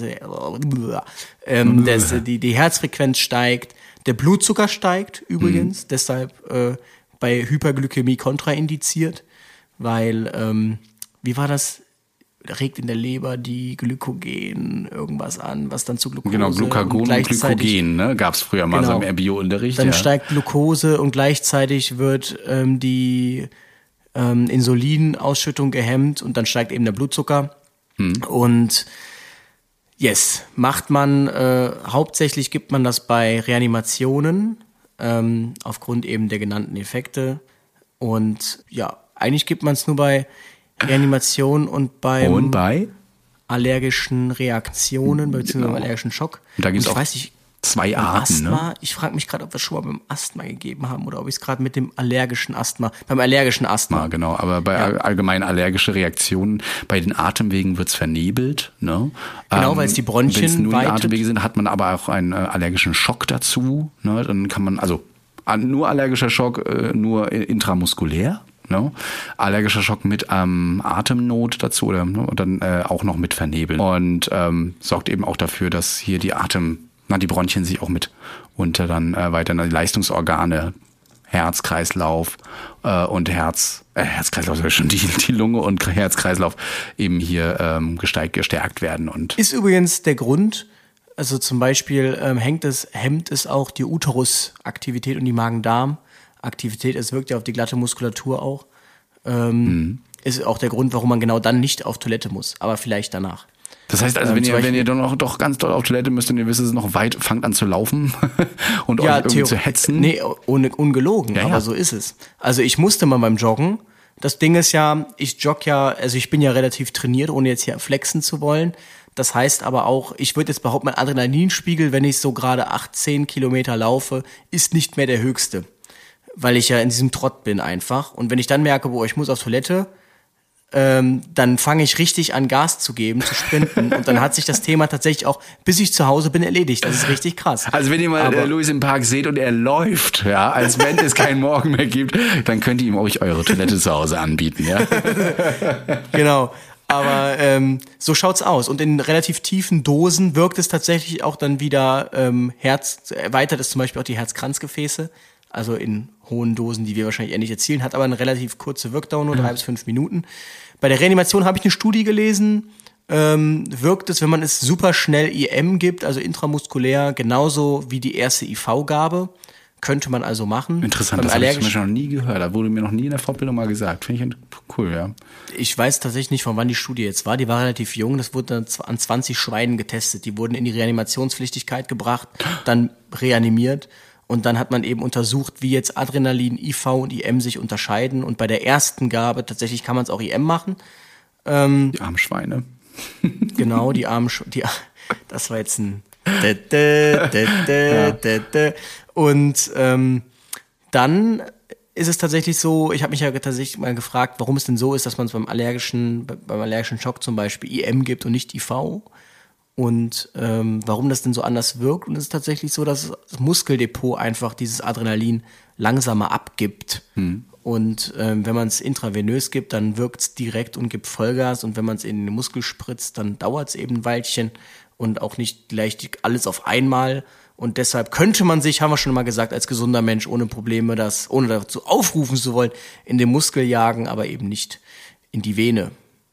Speaker 4: ähm, dass die, die Herzfrequenz steigt, der Blutzucker steigt übrigens, mhm. deshalb äh, bei Hyperglykämie kontraindiziert, weil, ähm, wie war das? Regt in der Leber die Glykogen irgendwas an, was dann zu Glucose
Speaker 2: genau, Glucagon und, und Glykogen, ne? Gab es früher mal genau, so im Bio-Unterricht.
Speaker 4: Dann
Speaker 2: ja.
Speaker 4: steigt Glucose und gleichzeitig wird ähm, die ähm, Insulinausschüttung gehemmt und dann steigt eben der Blutzucker. Hm. Und yes, macht man, äh, hauptsächlich gibt man das bei Reanimationen, ähm, aufgrund eben der genannten Effekte. Und ja, eigentlich gibt man es nur bei Reanimation und beim
Speaker 2: und bei
Speaker 4: allergischen Reaktionen, beziehungsweise genau. beim allergischen Schock.
Speaker 2: Und da gibt es auch
Speaker 4: weiß nicht,
Speaker 2: zwei Arten.
Speaker 4: Asthma,
Speaker 2: ne?
Speaker 4: Ich frage mich gerade, ob wir es schon mal beim Asthma gegeben haben oder ob ich es gerade mit dem allergischen Asthma, beim allergischen Asthma.
Speaker 2: Ja, genau, aber bei ja. allgemein allergische Reaktionen, bei den Atemwegen wird es vernebelt. Ne?
Speaker 4: Genau,
Speaker 2: ähm,
Speaker 4: weil es die Bronchien
Speaker 2: Wenn es nur die
Speaker 4: weitet.
Speaker 2: Atemwege sind, hat man aber auch einen äh, allergischen Schock dazu. Ne? Dann kann man, also nur allergischer Schock, äh, nur intramuskulär. No? Allergischer Schock mit ähm, Atemnot dazu oder no? und dann äh, auch noch mit Vernebeln und ähm, sorgt eben auch dafür, dass hier die Atem, na die Bronchien sich auch mit unter dann äh, weiter die Leistungsorgane, Herz, Kreislauf äh, und Herz, äh, Herz-Kreislauf ist schon die, die Lunge und Herz-Kreislauf eben hier ähm, gesteigt, gestärkt werden. Und
Speaker 4: ist übrigens der Grund, also zum Beispiel ähm, hängt es, hemmt es auch die Uterusaktivität und die Magen-Darm Aktivität, es wirkt ja auf die glatte Muskulatur auch, ähm, mhm. ist auch der Grund, warum man genau dann nicht auf Toilette muss, aber vielleicht danach.
Speaker 2: Das heißt also,
Speaker 4: ähm,
Speaker 2: wenn ihr,
Speaker 4: Beispiel,
Speaker 2: wenn ihr doch noch doch ganz doll auf Toilette müsst und ihr wisst, es ist noch weit, fangt an zu laufen und
Speaker 4: ja,
Speaker 2: euch irgendwie
Speaker 4: Theo-
Speaker 2: zu hetzen.
Speaker 4: Nee, ohne, ungelogen,
Speaker 2: ja,
Speaker 4: aber
Speaker 2: ja.
Speaker 4: so ist es. Also ich musste mal beim Joggen, das Ding ist ja, ich jogge ja, also ich bin ja relativ trainiert, ohne jetzt hier flexen zu wollen. Das heißt aber auch, ich würde jetzt behaupten, mein Adrenalinspiegel, wenn ich so gerade acht, zehn Kilometer laufe, ist nicht mehr der höchste. Weil ich ja in diesem Trott bin einfach. Und wenn ich dann merke, boah, ich muss auf Toilette, ähm, dann fange ich richtig an Gas zu geben, zu sprinten. Und dann hat sich das Thema tatsächlich auch, bis ich zu Hause bin, erledigt. Das ist richtig krass.
Speaker 2: Also wenn ihr mal
Speaker 4: Aber,
Speaker 2: äh, Luis im Park seht und er läuft, ja, als wenn es keinen Morgen mehr gibt, dann könnt ihr ihm euch eure Toilette zu Hause anbieten, ja.
Speaker 4: Genau. Aber ähm, so schaut's aus. Und in relativ tiefen Dosen wirkt es tatsächlich auch dann wieder ähm, Herz, erweitert es zum Beispiel auch die Herzkranzgefäße. Also in hohen Dosen, die wir wahrscheinlich eher nicht erzielen, hat aber eine relativ kurze Wirkdauer, nur drei bis fünf Minuten. Bei der Reanimation habe ich eine Studie gelesen, ähm, wirkt es, wenn man es super schnell I M gibt, also intramuskulär, genauso wie die erste I V-Gabe. Könnte man also machen.
Speaker 2: Interessant,
Speaker 4: Beim
Speaker 2: das habe ich
Speaker 4: allergisch-
Speaker 2: zum Beispiel noch nie gehört. Da wurde mir noch nie in der Fortbildung mal gesagt. Finde ich cool, ja.
Speaker 4: Ich weiß tatsächlich nicht, von wann die Studie jetzt war. Die war relativ jung. Das wurde dann an zwanzig Schweinen getestet. Die wurden in die Reanimationspflichtigkeit gebracht, dann reanimiert. Und dann hat man eben untersucht, wie jetzt Adrenalin, I V und I M sich unterscheiden. Und bei der ersten Gabe, tatsächlich kann man es auch I M machen. Ähm,
Speaker 2: Die armen Schweine.
Speaker 4: Genau, die armen Sch- die, das war jetzt ein dä, dä, dä, dä, dä, dä. Und ähm, dann ist es tatsächlich so, ich habe mich ja tatsächlich mal gefragt, warum es denn so ist, dass man es beim allergischen, beim allergischen Schock zum Beispiel I M gibt und nicht I V. Und ähm, warum das denn so anders wirkt. Und es ist tatsächlich so, dass das Muskeldepot einfach dieses Adrenalin langsamer abgibt. Hm. Und ähm, wenn man es intravenös gibt, dann wirkt es direkt und gibt Vollgas. Und wenn man es in den Muskel spritzt, dann dauert es eben ein Weilchen und auch nicht gleich alles auf einmal. Und deshalb könnte man sich, haben wir schon mal gesagt, als gesunder Mensch ohne Probleme, das, ohne dazu aufrufen zu wollen, in den Muskel jagen, aber eben nicht in die Vene.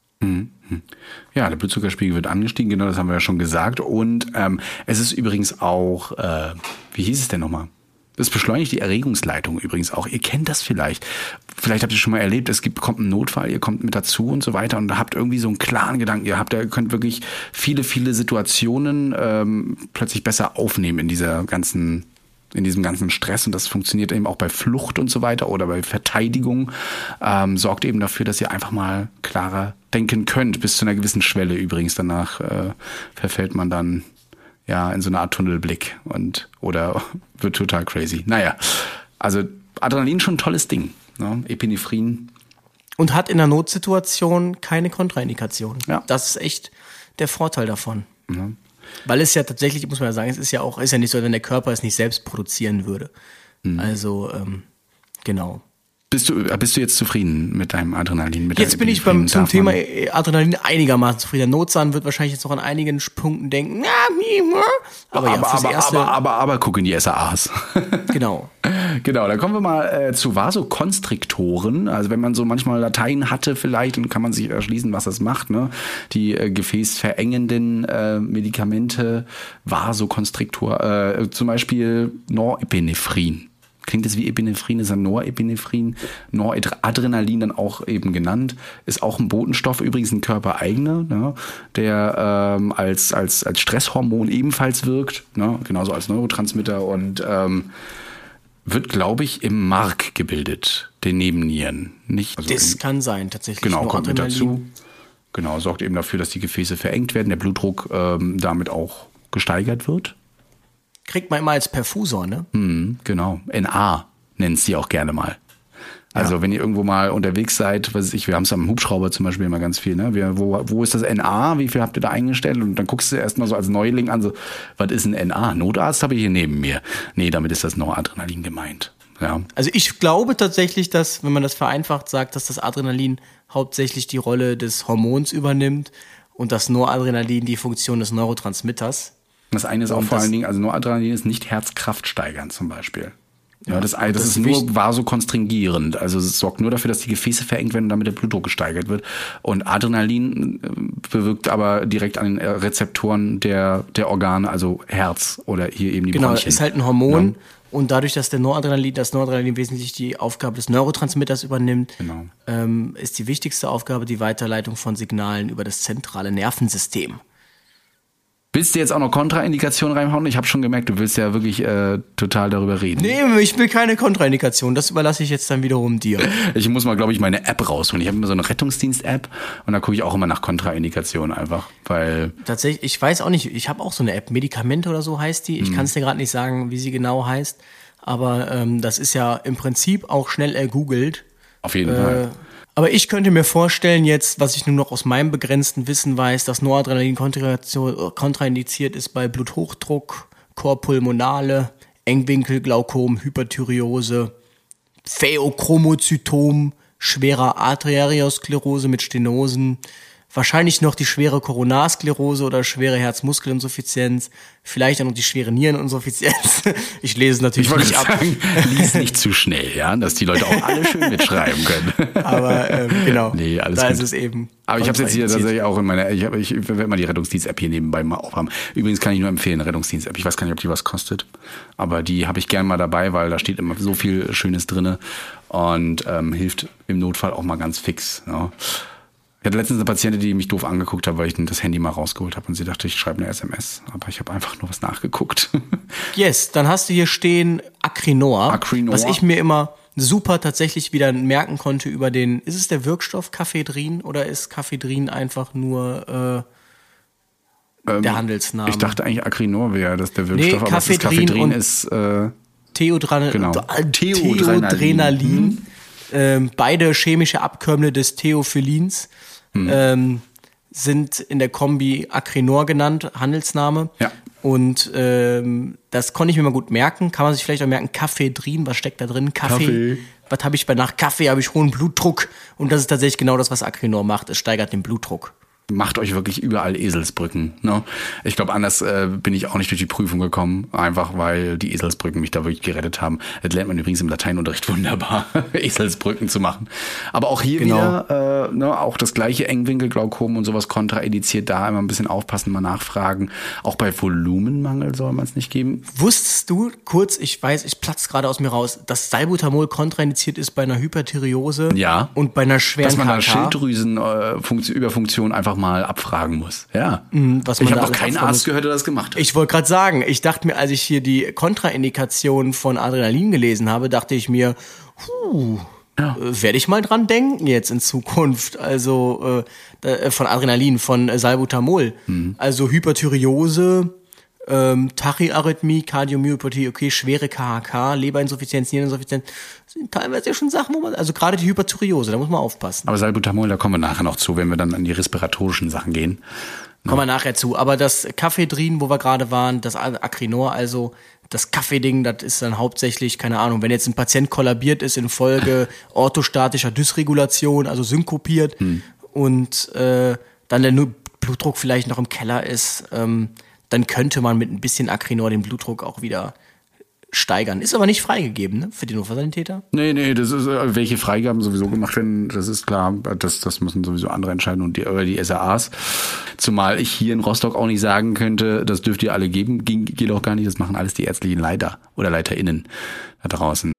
Speaker 2: Ja, der Blutzuckerspiegel wird angestiegen, genau, das haben wir ja schon gesagt. Und ähm, es ist übrigens auch, äh, wie hieß es denn nochmal? Das beschleunigt die Erregungsleitung übrigens auch. Ihr kennt das vielleicht. Vielleicht habt ihr schon mal erlebt, es gibt, kommt ein Notfall, ihr kommt mit dazu und so weiter und habt irgendwie so einen klaren Gedanken. Ihr habt, ihr könnt wirklich viele, viele Situationen ähm, plötzlich besser aufnehmen in dieser ganzen in diesem ganzen Stress, und das funktioniert eben auch bei Flucht und so weiter oder bei Verteidigung, ähm, sorgt eben dafür, dass ihr einfach mal klarer denken könnt, bis zu einer gewissen Schwelle übrigens. Danach äh, verfällt man dann ja in so eine Art Tunnelblick und oder wird total crazy. Naja, also Adrenalin schon ein tolles Ding, ne? Epinephrin.
Speaker 4: Und hat in der Notsituation keine Kontraindikation.
Speaker 2: Ja.
Speaker 4: Das ist echt der Vorteil davon.
Speaker 2: Ja.
Speaker 4: Weil es ja tatsächlich, muss man ja sagen, es ist ja auch, ist ja nicht so, wenn der Körper es nicht selbst produzieren würde. Mhm. Also, ähm, genau.
Speaker 2: Bist du, bist du jetzt zufrieden mit deinem Adrenalin? Mit
Speaker 4: jetzt bin ich beim, zum Thema Adrenalin einigermaßen zufrieden. Der Notzahn wird wahrscheinlich jetzt noch an einigen Punkten denken, aber, aber ja,
Speaker 2: aber, aber,
Speaker 4: erste,
Speaker 2: aber, aber, aber guck in die S A As.
Speaker 4: Genau.
Speaker 2: Genau, dann kommen wir mal äh, zu Vasokonstriktoren. Also wenn man so manchmal Latein hatte vielleicht, dann kann man sich erschließen, was das macht. Ne? Die äh, gefäßverengenden äh, Medikamente, Vasokonstriktor, äh, zum Beispiel Norepinephrine. Klingt das wie Epinephrine, ist ein Norepinephrine, Noradrenalin dann auch eben genannt, ist auch ein Botenstoff, übrigens ein körpereigener, ne, der ähm, als, als, als Stresshormon ebenfalls wirkt, ne, genauso als Neurotransmitter und ähm, wird, glaube ich, im Mark gebildet, den Nebennieren. Nicht, also
Speaker 4: das
Speaker 2: in,
Speaker 4: kann sein, tatsächlich.
Speaker 2: Genau, kommt mit dazu. Genau, sorgt eben dafür, dass die Gefäße verengt werden, der Blutdruck ähm, damit auch gesteigert wird.
Speaker 4: Kriegt man immer als Perfusor, ne?
Speaker 2: Hm, genau. N A nennen sie auch gerne mal. Also ja. Wenn ihr irgendwo mal unterwegs seid, was weiß ich, wir haben es am Hubschrauber zum Beispiel immer ganz viel, ne? Wir, wo, wo ist das N A? Wie viel habt ihr da eingestellt? Und dann guckst du erstmal so als Neuling an, so, was ist ein N A? Notarzt habe ich hier neben mir. Nee, damit ist das Noradrenalin gemeint. Ja.
Speaker 4: Also ich glaube tatsächlich, dass, wenn man das vereinfacht sagt, dass das Adrenalin hauptsächlich die Rolle des Hormons übernimmt und das Noradrenalin die Funktion des Neurotransmitters.
Speaker 2: Das eine ist auch und vor allen Dingen, also Noradrenalin ist nicht herzkraftsteigernd zum Beispiel. Ja, das, das, das ist nur vasokonstringierend. Also es sorgt nur dafür, dass die Gefäße verengt werden und damit der Blutdruck gesteigert wird. Und Adrenalin bewirkt aber direkt an den Rezeptoren der, der Organe, also Herz oder hier eben die
Speaker 4: Genau,
Speaker 2: Bronchien.
Speaker 4: Ist halt ein Hormon. Ja. Und dadurch, dass der Noradrenalin, das Noradrenalin wesentlich die Aufgabe des Neurotransmitters übernimmt, genau. ähm, ist die wichtigste Aufgabe die Weiterleitung von Signalen über das zentrale Nervensystem.
Speaker 2: Willst du jetzt auch noch Kontraindikationen reinhauen? Ich habe schon gemerkt, du willst ja wirklich äh, total darüber reden.
Speaker 4: Nee, ich will keine Kontraindikation. Das überlasse ich jetzt dann wiederum dir.
Speaker 2: Ich muss mal, glaube ich, meine App rausholen. Ich habe immer so eine Rettungsdienst-App und da gucke ich auch immer nach Kontraindikationen einfach, weil...
Speaker 4: Tatsächlich, ich weiß auch nicht, ich habe auch so eine App, Medikamente oder so heißt die. Ich hm. kann es dir gerade nicht sagen, wie sie genau heißt, aber ähm, das ist ja im Prinzip auch schnell ergoogelt.
Speaker 2: Auf jeden
Speaker 4: äh,
Speaker 2: Fall.
Speaker 4: Aber ich könnte mir vorstellen jetzt, was ich nur noch aus meinem begrenzten Wissen weiß, dass Noradrenalin kontraindiziert ist bei Bluthochdruck, Korpulmonale, Engwinkelglaukom, Hyperthyreose, Pheochromozytom, schwerer Arteriosklerose mit Stenosen, wahrscheinlich noch die schwere Koronarsklerose oder schwere Herzmuskelinsuffizienz, vielleicht auch noch die schwere Niereninsuffizienz. Ich lese es natürlich
Speaker 2: ich
Speaker 4: nicht ab.
Speaker 2: Sagen, lies nicht zu schnell, ja, dass die Leute auch alle schön mitschreiben können.
Speaker 4: Aber ähm, genau,
Speaker 2: nee, alles
Speaker 4: da
Speaker 2: gut.
Speaker 4: ist es eben.
Speaker 2: Aber ich habe es jetzt hier tatsächlich auch in meiner, ich, hab, ich werde mal die Rettungsdienst-App hier nebenbei mal aufhaben. Übrigens kann ich nur empfehlen, Rettungsdienst-App. Ich weiß gar nicht, ob die was kostet, aber die habe ich gern mal dabei, weil da steht immer so viel Schönes drinne und ähm, hilft im Notfall auch mal ganz fix. Ja. Ich hatte letztens eine Patientin, die mich doof angeguckt hat, weil ich das Handy mal rausgeholt habe und sie dachte, ich schreibe eine S M S. Aber ich habe einfach nur was nachgeguckt.
Speaker 4: Yes, dann hast du hier stehen Acrinor,
Speaker 2: Acrinor.
Speaker 4: Was ich mir immer super tatsächlich wieder merken konnte über den, ist es der Wirkstoff Caphedrin oder ist Caphedrin einfach nur äh, ähm, der Handelsname?
Speaker 2: Ich dachte eigentlich Acrinor wäre das der Wirkstoff,
Speaker 4: nee,
Speaker 2: aber Caphedrin,
Speaker 4: Caphedrin
Speaker 2: ist äh,
Speaker 4: Theodran-
Speaker 2: genau.
Speaker 4: Theodrenalin. Theodrenalin. Mhm. Ähm, beide chemische Abkömmlinge des Theophyllins hm. ähm, sind in der Kombi Acrinor genannt, Handelsname.
Speaker 2: Ja.
Speaker 4: Und ähm, das konnte ich mir mal gut merken. Kann man sich vielleicht auch merken, Caphedrin, was steckt da drin? Kaffee. Kaffee. Was habe ich bei nach Kaffee? Habe ich hohen Blutdruck. Und das ist tatsächlich genau das, was Acrinor macht. Es steigert den Blutdruck.
Speaker 2: Macht euch wirklich überall Eselsbrücken. Ne? Ich glaube, anders äh, bin ich auch nicht durch die Prüfung gekommen, einfach weil die Eselsbrücken mich da wirklich gerettet haben. Das lernt man übrigens im Lateinunterricht wunderbar, Eselsbrücken zu machen. Aber auch hier genau. wieder, äh, ne, auch das gleiche Engwinkelglaukom und sowas kontraindiziert, da immer ein bisschen aufpassen, mal nachfragen. Auch bei Volumenmangel soll man es nicht geben.
Speaker 4: Wusstest du, kurz, ich weiß, ich platze gerade aus mir raus, dass Salbutamol kontraindiziert ist bei einer Hyperthyreose
Speaker 2: ja.
Speaker 4: und bei einer schweren
Speaker 2: Dass man
Speaker 4: K K?
Speaker 2: da Schilddrüsenüberfunktion äh, einfach mal abfragen muss. Ja.
Speaker 4: Mhm, was man
Speaker 2: ich habe noch keinen Arzt gehört, der das gemacht hat.
Speaker 4: Ich wollte gerade sagen, ich dachte mir, als ich hier die Kontraindikation von Adrenalin gelesen habe, dachte ich mir, huh, ja. äh, werde ich mal dran denken jetzt in Zukunft. Also äh, von Adrenalin, von äh, Salbutamol. Mhm. Also Hyperthyreose, ähm, Tachyarrhythmie, Kardiomyopathie, okay, schwere K H K, Leberinsuffizienz, Niereninsuffizienz, sind teilweise ja schon Sachen, wo man, also gerade die Hyperthyreose, da muss man aufpassen.
Speaker 2: Aber Salbutamol, da kommen wir nachher noch zu, wenn wir dann an die respiratorischen Sachen gehen.
Speaker 4: Kommen wir nachher zu. Aber das Caphedrin, wo wir gerade waren, das Acrinor, also das Kaffeeding, das ist dann hauptsächlich, keine Ahnung, wenn jetzt ein Patient kollabiert ist infolge orthostatischer Dysregulation, also synkopiert hm. und äh, dann der Blutdruck vielleicht noch im Keller ist, ähm, dann könnte man mit ein bisschen Acrinor den Blutdruck auch wieder steigern. Ist aber nicht freigegeben, ne, für die Notfallsanitäter?
Speaker 2: Nee, nee, das ist, welche Freigaben sowieso gemacht werden, das ist klar, das, das müssen sowieso andere entscheiden und die, oder die S A As. Zumal ich hier in Rostock auch nicht sagen könnte, das dürft ihr alle geben, Ging, geht auch gar nicht, das machen alles die ärztlichen Leiter oder LeiterInnen da draußen.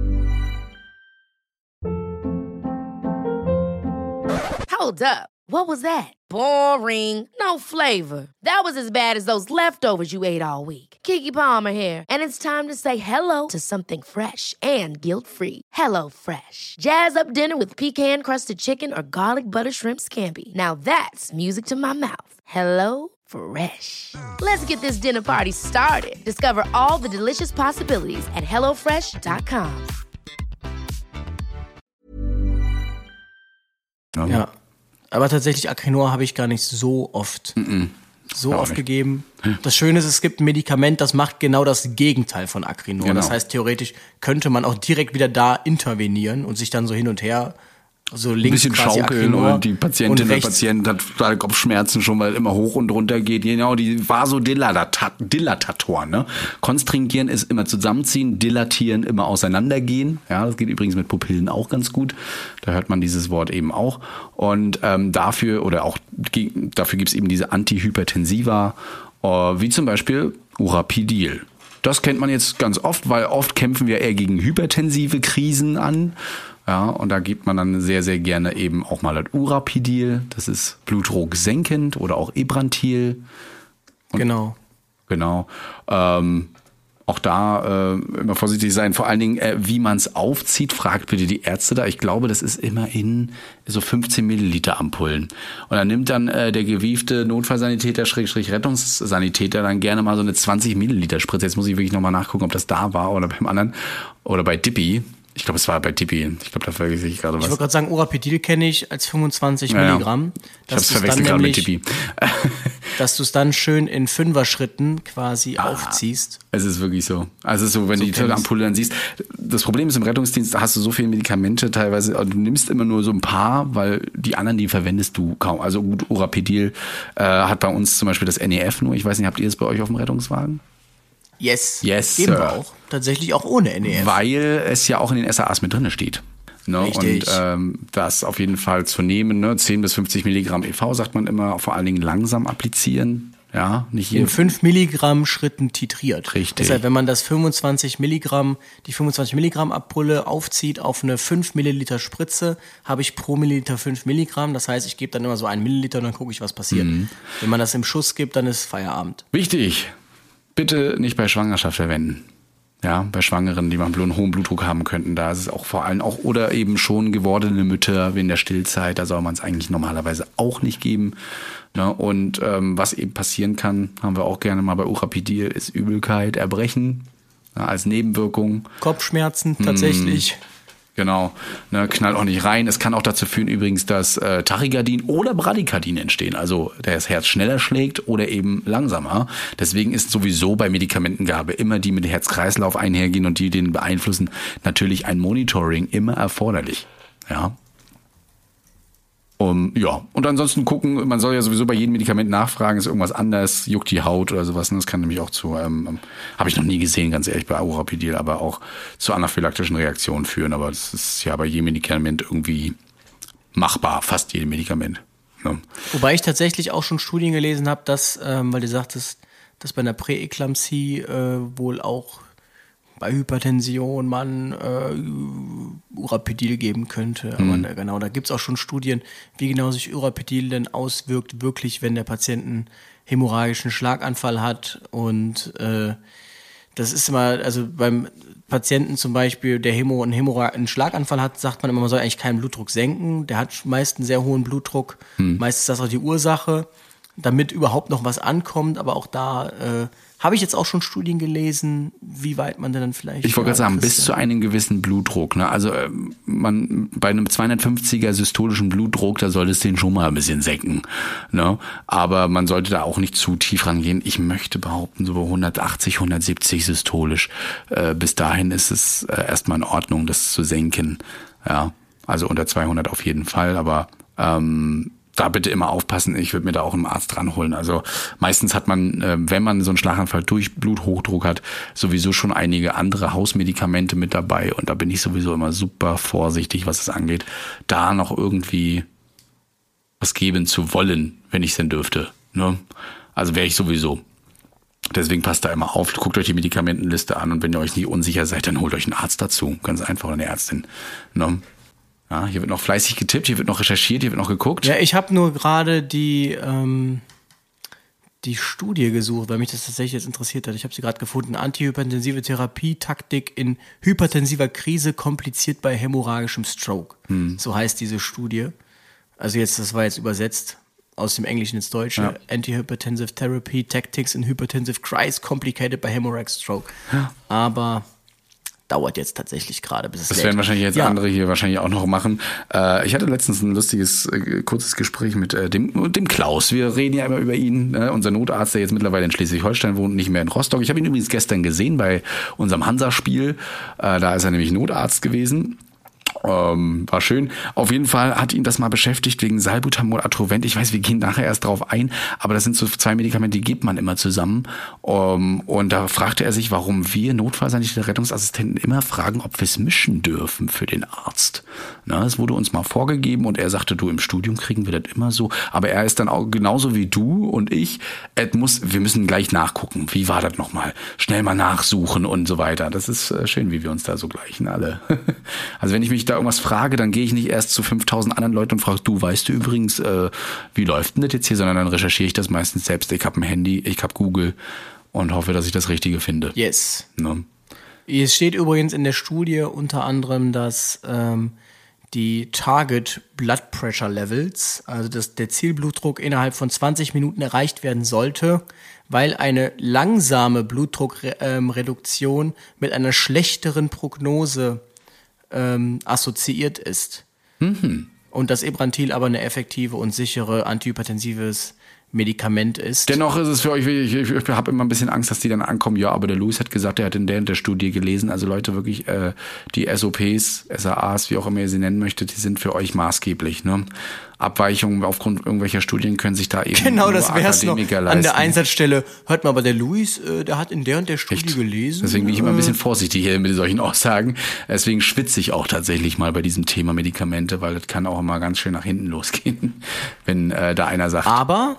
Speaker 1: Hold up. What was that? Boring. No flavor. That was as bad as those leftovers you ate all week. Keke Palmer here, and it's time to say hello to something fresh and guilt-free. Hello Fresh. Jazz up dinner with pecan-crusted chicken or garlic butter shrimp scampi. Now that's music to my mouth. Hello Fresh. Let's get this dinner party started. Discover all the delicious possibilities at hello fresh dot com.
Speaker 4: Ja. Aber tatsächlich Acrinor habe ich gar nicht so oft, Mm-mm. so oft nicht. gegeben. Das Schöne ist, es gibt ein Medikament, das macht genau das Gegenteil von Acrinor. Genau. Das heißt, theoretisch könnte man auch direkt wieder da intervenieren und sich dann so hin und her so links
Speaker 2: ein bisschen
Speaker 4: quasi
Speaker 2: schaukeln
Speaker 4: Acrinor
Speaker 2: und die Patientin,
Speaker 4: und
Speaker 2: der Patient hat total Kopfschmerzen schon, weil immer hoch und runter geht. Genau, die Vasodilatatoren, ne? Konstringieren ist immer zusammenziehen, dilatieren immer auseinandergehen. Ja, das geht übrigens mit Pupillen auch ganz gut. Da hört man dieses Wort eben auch. Und ähm, dafür oder auch dafür gibt's eben diese Antihypertensiva, äh, wie zum Beispiel Urapidil. Das kennt man jetzt ganz oft, weil oft kämpfen wir eher gegen hypertensive Krisen an. Ja, und da gibt man dann sehr, sehr gerne eben auch mal das Urapidil. Das ist blutdrucksenkend oder auch Ebrantil. Und
Speaker 4: genau.
Speaker 2: Genau. Ähm, auch da äh, immer vorsichtig sein. Vor allen Dingen, äh, wie man es aufzieht, fragt bitte die Ärzte da. Ich glaube, das ist immer in so fünfzehn Milliliter Ampullen. Und dann nimmt dann äh, der gewiefte Notfallsanitäter, Schrägstrich Rettungssanitäter dann gerne mal so eine zwanzig Milliliter Spritze. Jetzt muss ich wirklich nochmal nachgucken, ob das da war oder beim anderen. Oder bei Dippy. Ich glaube, es war bei Dippy. Ich glaube, da vergesse ich gerade was.
Speaker 4: Ich wollte gerade sagen, Urapidil kenne ich als fünfundzwanzig Milligramm.
Speaker 2: Ich habe es verwechselt gerade mit Dippy.
Speaker 4: Dass du es dann schön in Fünfer-Schritten quasi ah, aufziehst.
Speaker 2: Es ist wirklich so. Also so, wenn so du die tolle Ampulle dann siehst. Das Problem ist, im Rettungsdienst hast du so viele Medikamente teilweise, du nimmst immer nur so ein paar, weil die anderen, die verwendest du kaum. Also gut, Urapidil äh, hat bei uns zum Beispiel das N E F nur. Ich weiß nicht, habt ihr das bei euch auf dem Rettungswagen?
Speaker 4: Yes,
Speaker 2: yes
Speaker 4: geben
Speaker 2: Sir.
Speaker 4: wir auch. Tatsächlich auch ohne N E F.
Speaker 2: Weil es ja auch in den S A As mit drin steht. Ne?
Speaker 4: Richtig.
Speaker 2: Und ähm, das auf jeden Fall zu nehmen, ne? zehn bis fünfzig Milligramm E V sagt man immer, vor allen Dingen langsam applizieren. Ja, nicht hier.
Speaker 4: In fünf Milligramm Schritten titriert.
Speaker 2: Richtig.
Speaker 4: Deshalb, wenn man das fünfundzwanzig Milligramm, die fünfundzwanzig Milligramm Ampulle aufzieht auf eine fünf Milliliter Spritze, habe ich pro Milliliter fünf Milligramm. Das heißt, ich gebe dann immer so einen Milliliter und dann gucke ich, was passiert. Mhm. Wenn man das im Schuss gibt, dann ist Feierabend.
Speaker 2: Wichtig. Bitte nicht bei Schwangerschaft verwenden. Ja, bei Schwangeren, die mal einen hohen Blutdruck haben könnten, da ist es auch vor allem auch, oder eben schon gewordene Mütter in der Stillzeit, da soll man es eigentlich normalerweise auch nicht geben. Ne? Und ähm, was eben passieren kann, haben wir auch gerne mal bei Urapidil, ist Übelkeit, Erbrechen, ja, als Nebenwirkung.
Speaker 4: Kopfschmerzen tatsächlich.
Speaker 2: Hm. Genau, ne, knallt auch nicht rein. Es kann auch dazu führen übrigens, dass äh, Tachykardien oder Bradykardien entstehen. Also das Herz schneller schlägt oder eben langsamer. Deswegen ist sowieso bei Medikamentengabe immer die mit Herz-Kreislauf einhergehen und die den beeinflussen, natürlich ein Monitoring immer erforderlich. Ja. Um, ja, und ansonsten gucken, man soll ja sowieso bei jedem Medikament nachfragen, ist irgendwas anders, juckt die Haut oder sowas. Das kann nämlich auch zu, ähm, habe ich noch nie gesehen, ganz ehrlich, bei Urapidil, aber auch zu anaphylaktischen Reaktionen führen. Aber das ist ja bei jedem Medikament irgendwie machbar, fast jedem Medikament. Ne?
Speaker 4: Wobei ich tatsächlich auch schon Studien gelesen habe, dass, ähm, weil du sagtest, dass bei einer Präeklampsie äh, wohl auch bei Hypertension man äh, Urapidil geben könnte. Aber mhm. da, genau, da gibt's auch schon Studien, wie genau sich Urapidil denn auswirkt, wirklich, wenn der Patient einen hämorrhagischen Schlaganfall hat. Und äh, das ist immer, also beim Patienten zum Beispiel, der Hämo, einen, Hämorrh- einen Schlaganfall hat, sagt man immer, man soll eigentlich keinen Blutdruck senken. Der hat meist einen sehr hohen Blutdruck. Mhm. Meist ist das auch die Ursache. damit überhaupt noch was ankommt. Aber auch da äh, habe ich jetzt auch schon Studien gelesen, wie weit man denn dann vielleicht...
Speaker 2: Ich wollte gerade sagen, bis
Speaker 4: Christian.
Speaker 2: zu einem gewissen Blutdruck. Ne? Also äh, man bei einem zweihundertfünfziger systolischen Blutdruck, da sollte es den schon mal ein bisschen senken. Ne? Aber man sollte da auch nicht zu tief rangehen. Ich möchte behaupten, so bei hundertachtzig, hundertsiebzig systolisch. Äh, bis dahin ist es äh, erstmal in Ordnung, das zu senken. Ja, also unter zweihundert auf jeden Fall. Aber ähm, da bitte immer aufpassen, ich würde mir da auch einen Arzt ranholen. Also meistens hat man, äh, wenn man so einen Schlaganfall durch Bluthochdruck hat, sowieso schon einige andere Hausmedikamente mit dabei und da bin ich sowieso immer super vorsichtig, was es angeht, da noch irgendwie was geben zu wollen, wenn ich es denn dürfte. Ne? Also wäre ich sowieso. Deswegen passt da immer auf, guckt euch die Medikamentenliste an und wenn ihr euch nicht unsicher seid, dann holt euch einen Arzt dazu. Ganz einfach, eine Ärztin. Ne? Ja, hier wird noch fleißig getippt, hier wird noch recherchiert, hier wird noch geguckt.
Speaker 4: Ja, ich habe nur gerade die, ähm, die Studie gesucht, weil mich das tatsächlich jetzt interessiert hat. Ich habe sie gerade gefunden. Antihypertensive Therapie, Taktik in hypertensiver Krise, kompliziert bei hämorrhagischem Stroke. Hm. So heißt diese Studie. Also jetzt, das war jetzt übersetzt aus dem Englischen ins Deutsche. Ja. Antihypertensive Therapy, Tactics in hypertensive Crisis, complicated by hemorrhagic stroke. Ja. Aber... dauert jetzt tatsächlich gerade, bis es
Speaker 2: Das
Speaker 4: lädt.
Speaker 2: werden wahrscheinlich jetzt
Speaker 4: ja.
Speaker 2: andere hier wahrscheinlich auch noch machen. Äh, ich hatte letztens ein lustiges, äh, kurzes Gespräch mit äh, dem, dem Klaus. Wir reden ja immer über ihn, äh, unser Notarzt, der jetzt mittlerweile in Schleswig-Holstein wohnt, nicht mehr in Rostock. Ich habe ihn übrigens gestern gesehen bei unserem Hansa-Spiel. Äh, da ist er nämlich Notarzt gewesen. Ähm, war schön. Auf jeden Fall hat ihn das mal beschäftigt wegen Salbutamol, Atrovent. Ich weiß, wir gehen nachher erst drauf ein, aber das sind so zwei Medikamente, die gibt man immer zusammen. Um, und da fragte er sich, warum wir Notfallsanitäter Rettungsassistenten immer fragen, ob wir es mischen dürfen für den Arzt. Na, es wurde uns mal vorgegeben und er sagte, du, im Studium kriegen wir das immer so. Aber er ist dann auch genauso wie du und ich. Es muss, wir müssen gleich nachgucken. Wie war das nochmal? Schnell mal nachsuchen und so weiter. Das ist äh, schön, wie wir uns da so gleichen alle. Also wenn ich mich da irgendwas frage, dann gehe ich nicht erst zu fünftausend anderen Leuten und frage, du, weißt du übrigens, äh, wie läuft denn das jetzt hier, sondern dann recherchiere ich das meistens selbst. Ich habe ein Handy, ich habe Google und hoffe, dass ich das Richtige finde.
Speaker 4: Yes.
Speaker 2: Ne?
Speaker 4: Es steht übrigens in der Studie unter anderem, dass ähm, die Target Blood Pressure Levels, also dass der Zielblutdruck innerhalb von zwanzig Minuten erreicht werden sollte, weil eine langsame Blutdruckreduktion ähm, mit einer schlechteren Prognose Ähm, assoziiert ist. Mhm. Und das Ebrantil aber eine effektive und sichere antihypertensives Medikament ist.
Speaker 2: Dennoch ist es für euch, ich, ich, ich habe immer ein bisschen Angst, dass die dann ankommen, ja, aber der Louis hat gesagt, er hat in der und der Studie gelesen, also Leute wirklich, äh, die S O Ps, S A As, wie auch immer ihr sie nennen möchtet, die sind für euch maßgeblich. Ne? Abweichungen aufgrund irgendwelcher Studien können sich da eben
Speaker 4: genau, das wär's noch
Speaker 2: leisten.
Speaker 4: An der Einsatzstelle. Hört mal, aber der Louis, äh, der hat in der und der Studie
Speaker 2: Echt?
Speaker 4: gelesen.
Speaker 2: Deswegen bin ich immer ein bisschen vorsichtig hier mit solchen Aussagen. Deswegen schwitze ich auch tatsächlich mal bei diesem Thema Medikamente, weil das kann auch immer ganz schön nach hinten losgehen, wenn äh, da einer sagt.
Speaker 4: Aber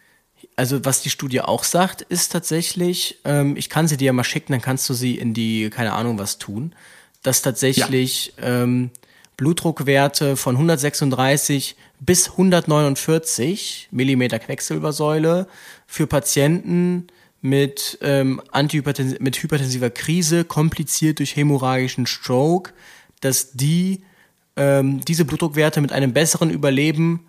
Speaker 4: also was die Studie auch sagt, ist tatsächlich, ähm, ich kann sie dir ja mal schicken, dann kannst du sie in die, keine Ahnung was tun, dass tatsächlich ja. ähm, Blutdruckwerte von hundertsechsunddreißig bis hundertneunundvierzig Millimeter Quecksilbersäule für Patienten mit, ähm, Antihypertens- mit hypertensiver Krise, kompliziert durch hämorrhagischen Stroke, dass die ähm, diese Blutdruckwerte mit einem besseren Überleben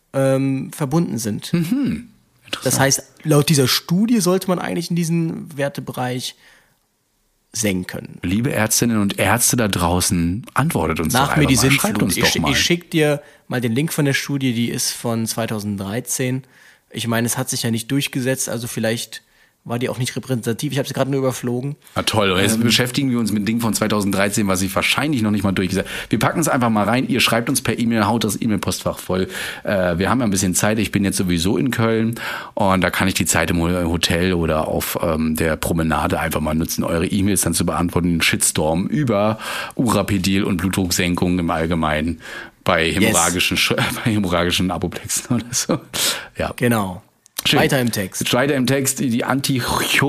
Speaker 4: ähm, verbunden sind.
Speaker 2: Mhm.
Speaker 4: Das heißt, laut dieser Studie sollte man eigentlich in diesen Wertebereich senken.
Speaker 2: Liebe Ärztinnen und Ärzte da draußen, antwortet uns
Speaker 4: Nach
Speaker 2: doch
Speaker 4: mir die
Speaker 2: einfach mal. Schreibt
Speaker 4: Sintflut.
Speaker 2: uns
Speaker 4: Ich,
Speaker 2: doch mal.
Speaker 4: ich schicke dir mal den Link von der Studie, die ist von zweitausenddreizehn. Ich meine, es hat sich ja nicht durchgesetzt, also vielleicht war die auch nicht repräsentativ. Ich habe sie gerade nur überflogen.
Speaker 2: Na toll, und jetzt ähm, beschäftigen wir uns mit Ding von zweitausenddreizehn, was ich wahrscheinlich noch nicht mal durchgesetzt habe. Wir packen es einfach mal rein. Ihr schreibt uns per E-Mail, haut das E-Mail-Postfach voll. Äh, wir haben ja ein bisschen Zeit. Ich bin jetzt sowieso in Köln und da kann ich die Zeit im Hotel oder auf ähm, der Promenade einfach mal nutzen, eure E-Mails dann zu beantworten. Den Shitstorm über Urapidil und Blutdrucksenkung im Allgemeinen bei hämorrhagischen, yes. bei hämorrhagischen Apoplexen oder so. Ja.
Speaker 4: Genau. Schön. Weiter im Text.
Speaker 2: Weiter im Text, die Anti-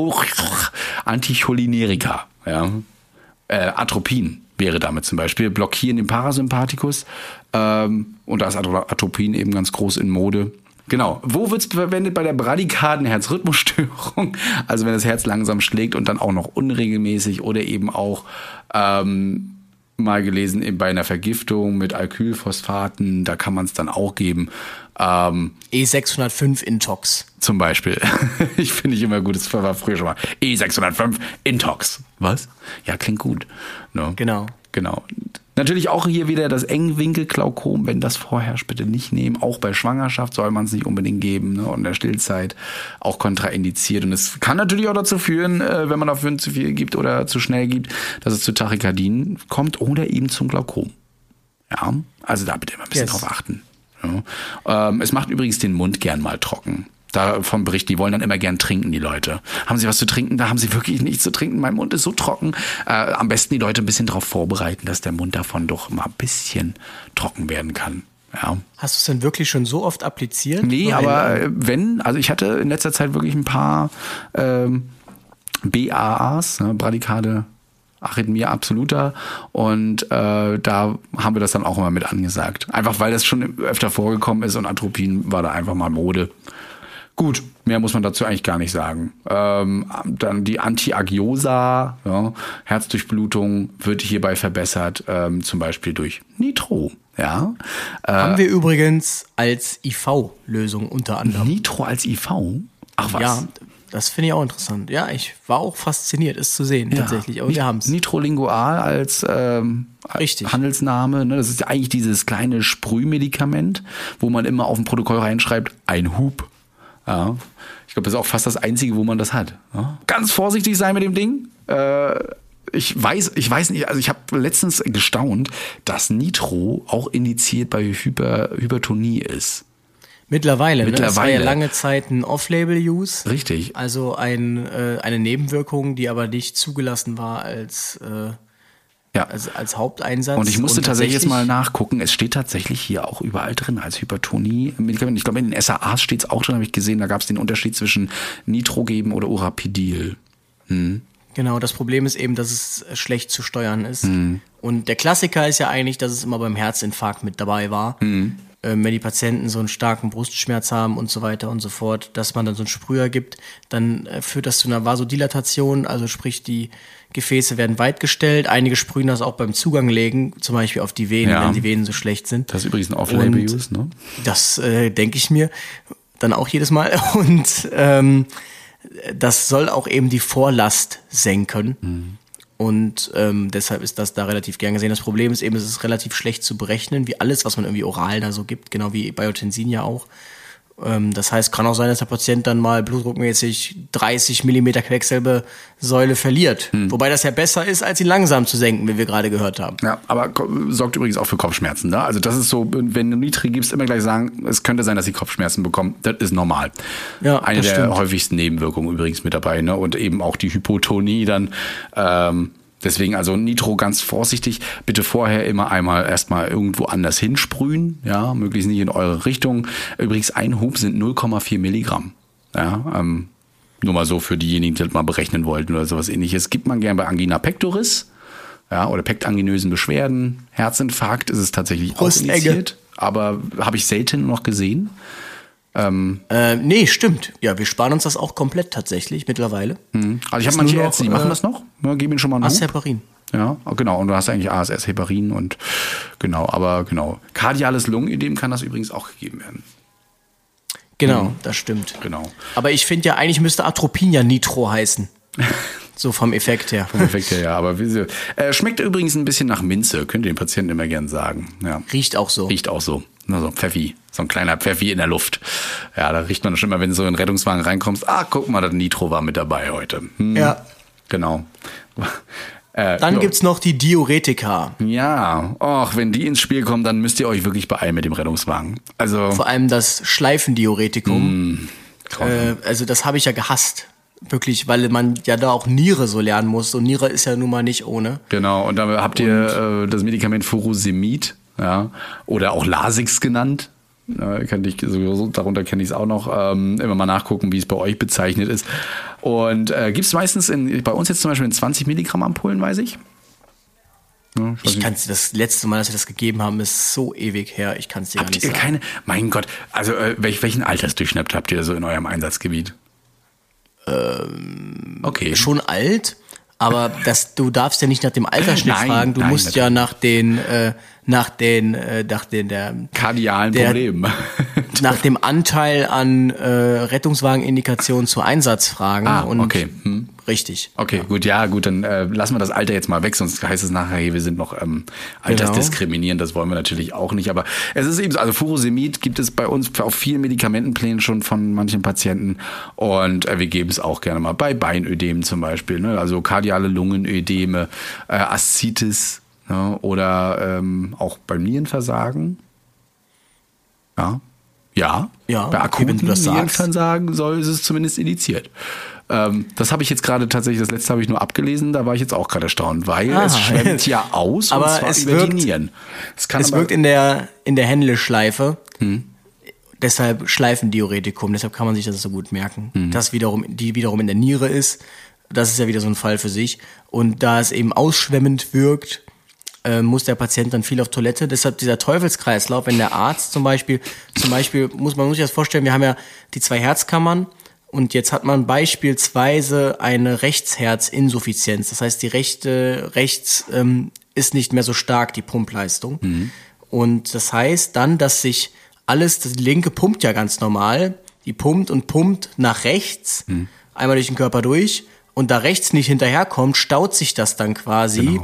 Speaker 2: Anticholinerika. Ja. Äh, Atropin wäre damit zum Beispiel. Blockieren den Parasympathikus. Ähm, und da ist Atropin eben ganz groß in Mode. Genau. Wo wird es verwendet? Bei der bradikaden Herzrhythmusstörung. Also wenn das Herz langsam schlägt und dann auch noch unregelmäßig oder eben auch ähm, mal gelesen, eben bei einer Vergiftung mit Alkylphosphaten, da kann man es dann auch geben. Ähm,
Speaker 4: E sechshundertfünf Intox.
Speaker 2: Zum Beispiel. Ich finde ich immer gut, das war früher schon mal. E sechshundertfünf Intox. Was? Ja, klingt gut. No.
Speaker 4: Genau.
Speaker 2: Genau. Natürlich auch hier wieder das Engwinkelglaukom, wenn das vorherrscht, bitte nicht nehmen. Auch bei Schwangerschaft soll man es nicht unbedingt geben, ne? Und in der Stillzeit auch kontraindiziert. Und es kann natürlich auch dazu führen, wenn man dafür zu viel gibt oder zu schnell gibt, dass es zu Tachykardien kommt oder eben zum Glaukom. Ja, also da bitte immer ein bisschen
Speaker 4: Yes.
Speaker 2: drauf achten. Ja. Ähm, es macht übrigens den Mund gern mal trocken. Davon berichten, die wollen dann immer gern trinken, die Leute. Haben sie was zu trinken? Da haben sie wirklich nichts zu trinken. Mein Mund ist so trocken. Äh, am besten die Leute ein bisschen darauf vorbereiten, dass der Mund davon doch mal ein bisschen trocken werden kann. Ja.
Speaker 4: Hast du es denn wirklich schon so oft appliziert?
Speaker 2: Nee,
Speaker 4: Nur
Speaker 2: aber
Speaker 4: ein-
Speaker 2: äh, wenn, also ich hatte in letzter Zeit wirklich ein paar ähm, B A As, ne, Bradykardie Arrhythmia absoluta, und äh, da haben wir das dann auch immer mit angesagt. Einfach weil das schon öfter vorgekommen ist und Atropin war da einfach mal Mode. Gut, mehr muss man dazu eigentlich gar nicht sagen. Ähm, dann die Antiagiosa, ja, Herzdurchblutung wird hierbei verbessert, ähm, zum Beispiel durch Nitro. Ja. Äh,
Speaker 4: Haben wir übrigens als I V-Lösung unter anderem.
Speaker 2: Nitro als I V? Ach was?
Speaker 4: Ja, das finde ich auch interessant. Ja, ich war auch fasziniert, es zu sehen, tatsächlich. Aber wir haben es.
Speaker 2: Nitrolingual als ähm,
Speaker 4: Richtig.
Speaker 2: Handelsname. Ne? Das ist ja eigentlich dieses kleine Sprühmedikament, wo man immer auf dem Protokoll reinschreibt, ein Hub. Ja. Ich glaube, das ist auch fast das Einzige, wo man das hat. Ja. Ganz vorsichtig sein mit dem Ding. Äh, ich weiß, ich weiß nicht, also ich habe letztens gestaunt, dass Nitro auch indiziert bei Hyper, Hypertonie ist.
Speaker 4: Mittlerweile, ne? Das war ja
Speaker 2: Mittlerweile.
Speaker 4: lange Zeit ein Off-Label-Use.
Speaker 2: Richtig.
Speaker 4: Also ein, äh, eine Nebenwirkung, die aber nicht zugelassen war als, äh,
Speaker 2: Ja.
Speaker 4: als, als Haupteinsatz.
Speaker 2: Und ich musste tatsächlich jetzt mal
Speaker 4: tatsächlich-
Speaker 2: nachgucken. Es steht tatsächlich hier auch überall drin als Hypertonie-Medikament. Ich glaube, in den S A As steht es auch drin, habe ich gesehen. Da gab es den Unterschied zwischen Nitrogeben oder Urapidil.
Speaker 4: Genau, das Problem ist eben, dass es äh, schlecht zu steuern ist.
Speaker 2: Mhm.
Speaker 4: Und der Klassiker ist ja eigentlich, dass es immer beim Herzinfarkt mit dabei war.
Speaker 2: Mhm.
Speaker 4: Ähm, wenn die Patienten so einen starken Brustschmerz haben und so weiter und so fort, dass man dann so einen Sprüher gibt, dann äh, führt das zu einer Vasodilatation, also sprich die Gefäße werden weitgestellt. Einige sprühen das auch beim Zugang legen, zum Beispiel auf die Venen,
Speaker 2: Ja.
Speaker 4: wenn die Venen so schlecht sind.
Speaker 2: Das ist übrigens ein Off-Label-Use, ne?
Speaker 4: Das äh, denke ich mir dann auch jedes Mal. Und ähm, das soll auch eben die Vorlast senken.
Speaker 2: Mhm.
Speaker 4: Und ähm, deshalb ist das da relativ gern gesehen. Das Problem ist eben, es ist relativ schlecht zu berechnen, wie alles, was man irgendwie oral da so gibt, genau wie Biotensin ja auch. Ähm, das heißt, kann auch sein, dass der Patient dann mal blutdruckmäßig dreißig Millimeter Quecksilbersäule verliert.
Speaker 2: Hm.
Speaker 4: Wobei das ja besser ist, als ihn langsam zu senken, wie wir gerade gehört haben.
Speaker 2: Ja, aber ko- sorgt übrigens auch für Kopfschmerzen. Ne? Also das ist so, wenn du Nitri gibst, immer gleich sagen, es könnte sein, dass sie Kopfschmerzen bekommen. Das ist normal.
Speaker 4: Ja,
Speaker 2: Eine
Speaker 4: das
Speaker 2: der
Speaker 4: stimmt.
Speaker 2: häufigsten Nebenwirkungen übrigens mit dabei. Ne? Und eben auch die Hypotonie dann. Ähm, deswegen also Nitro ganz vorsichtig. Bitte vorher immer einmal erstmal irgendwo anders hinsprühen. Ja, möglichst nicht in eure Richtung. Übrigens ein Hub sind null Komma vier Milligramm. Ja, ähm, nur mal so für diejenigen, die das mal berechnen wollten oder sowas ähnliches. Gibt man gern bei Angina pectoris. Ja, oder pektanginösen Beschwerden. Herzinfarkt ist es tatsächlich auch
Speaker 4: Brustenge.
Speaker 2: indiziert. Aber habe ich selten noch gesehen. Ähm,
Speaker 4: Äh, nee, stimmt. Ja, wir sparen uns das auch komplett tatsächlich mittlerweile.
Speaker 2: also ich habe
Speaker 4: Ist
Speaker 2: manche
Speaker 4: nur noch,
Speaker 2: Ärzte, die machen
Speaker 4: äh,
Speaker 2: das noch. Ja, gib ihnen schon mal einen Hub.
Speaker 4: Azeparin.
Speaker 2: Ja, genau. Und du hast eigentlich A S S, Heparin und genau, aber genau. Kardiales Lungenödem kann das übrigens auch gegeben werden.
Speaker 4: Genau, das stimmt.
Speaker 2: Genau.
Speaker 4: Aber ich finde ja, eigentlich müsste Atropin ja Nitro heißen. So vom Effekt her.
Speaker 2: Vom Effekt her, ja. Aber wie sie, äh, schmeckt übrigens ein bisschen nach Minze, könnt ihr den Patienten immer gern sagen. Ja.
Speaker 4: Riecht auch so.
Speaker 2: Riecht auch so. Na, so ein Pfeffi. So ein kleiner Pfeffi in der Luft. Ja, da riecht man schon immer, wenn du so in den Rettungswagen reinkommst. Ah, guck mal, das Nitro war mit dabei heute. Hm,
Speaker 4: Ja.
Speaker 2: Genau. Äh,
Speaker 4: Dann
Speaker 2: ja.
Speaker 4: gibt's noch die Diuretika.
Speaker 2: Ja, och, wenn die ins Spiel kommen, dann müsst ihr euch wirklich beeilen mit dem Rettungswagen. Also,
Speaker 4: Vor allem das Schleifendiuretikum.
Speaker 2: Mm,
Speaker 4: äh, also das habe ich ja gehasst. Wirklich, weil man ja da auch Niere so lernen muss. Und Niere ist ja nun mal nicht ohne.
Speaker 2: genau, und da habt ihr äh, das Medikament Furosemid, ja, oder auch Lasix genannt. Äh, kenn ich sowieso, darunter kenne ich es auch noch. Ähm, immer mal nachgucken, wie es bei euch bezeichnet ist. Und äh, gibt es meistens in, bei uns jetzt zum Beispiel in zwanzig Milligramm Ampullen, weiß ich. Ja, ich weiß
Speaker 4: Ich
Speaker 2: nicht.
Speaker 4: kann das letzte Mal, dass wir das gegeben haben, ist so ewig her. Ich kann es dir gar
Speaker 2: Habt
Speaker 4: nicht
Speaker 2: ihr
Speaker 4: sagen.
Speaker 2: keine, mein Gott, also äh, welch, welchen Altersdurchschnitt habt ihr so in eurem Einsatzgebiet? Ähm, okay.
Speaker 4: Schon alt, aber das, du darfst ja nicht nach dem Altersschnitt
Speaker 2: Nein,
Speaker 4: fragen. Du
Speaker 2: nein,
Speaker 4: musst ja nach den, äh, nach den, äh, nach den der
Speaker 2: Kardialen
Speaker 4: der-
Speaker 2: Problemen.
Speaker 4: nach dem Anteil an äh, Rettungswagenindikationen zu Einsatzfragen.
Speaker 2: Ah,
Speaker 4: und
Speaker 2: okay. Hm.
Speaker 4: Richtig.
Speaker 2: Okay, gut, ja, gut, dann äh, lassen wir das Alter jetzt mal weg, sonst heißt es nachher, hey, wir sind noch ähm, altersdiskriminierend, das wollen wir natürlich auch nicht, aber es ist eben so, also Furosemid gibt es bei uns auf vielen Medikamentenplänen schon von manchen Patienten und äh, wir geben es auch gerne mal bei Beinödemen zum Beispiel, ne? Also kardiale Lungenödeme, äh, Aszites, ne? Oder ähm, auch beim Nierenversagen. Ja, ja,
Speaker 4: Ja,
Speaker 2: bei
Speaker 4: okay,
Speaker 2: akuten
Speaker 4: wenn du das sagst.
Speaker 2: Nierenversagen soll ist es zumindest indiziert. Ähm, das habe ich jetzt gerade tatsächlich, das letzte habe ich nur abgelesen, da war ich jetzt auch gerade erstaunt, weil
Speaker 4: Aha.
Speaker 2: es schwemmt ja aus
Speaker 4: Aber
Speaker 2: und zwar
Speaker 4: es
Speaker 2: über
Speaker 4: wirkt-
Speaker 2: die Nieren. Es, kann
Speaker 4: Es
Speaker 2: aber,
Speaker 4: wirkt in der, in der Händle-Schleife. Hm. Deshalb Schleifendiuretikum, deshalb kann man sich das so gut merken. Hm. Das wiederum, die wiederum in der Niere ist, das ist ja wieder so ein Fall für sich. Und da es eben ausschwemmend wirkt, äh, muss der Patient dann viel auf Toilette. Deshalb dieser Teufelskreislauf, wenn der Arzt zum Beispiel, zum Beispiel muss man muss sich das vorstellen, wir haben ja die zwei Herzkammern und jetzt hat man beispielsweise eine Rechtsherzinsuffizienz. Das heißt, die rechte rechts ähm, ist nicht mehr so stark, die Pumpleistung. Mhm. Und das heißt dann, dass sich alles, die linke pumpt ja ganz normal, die pumpt und pumpt nach rechts, mhm. einmal durch den Körper durch und da rechts nicht hinterherkommt, staut sich das dann quasi.
Speaker 2: Genau.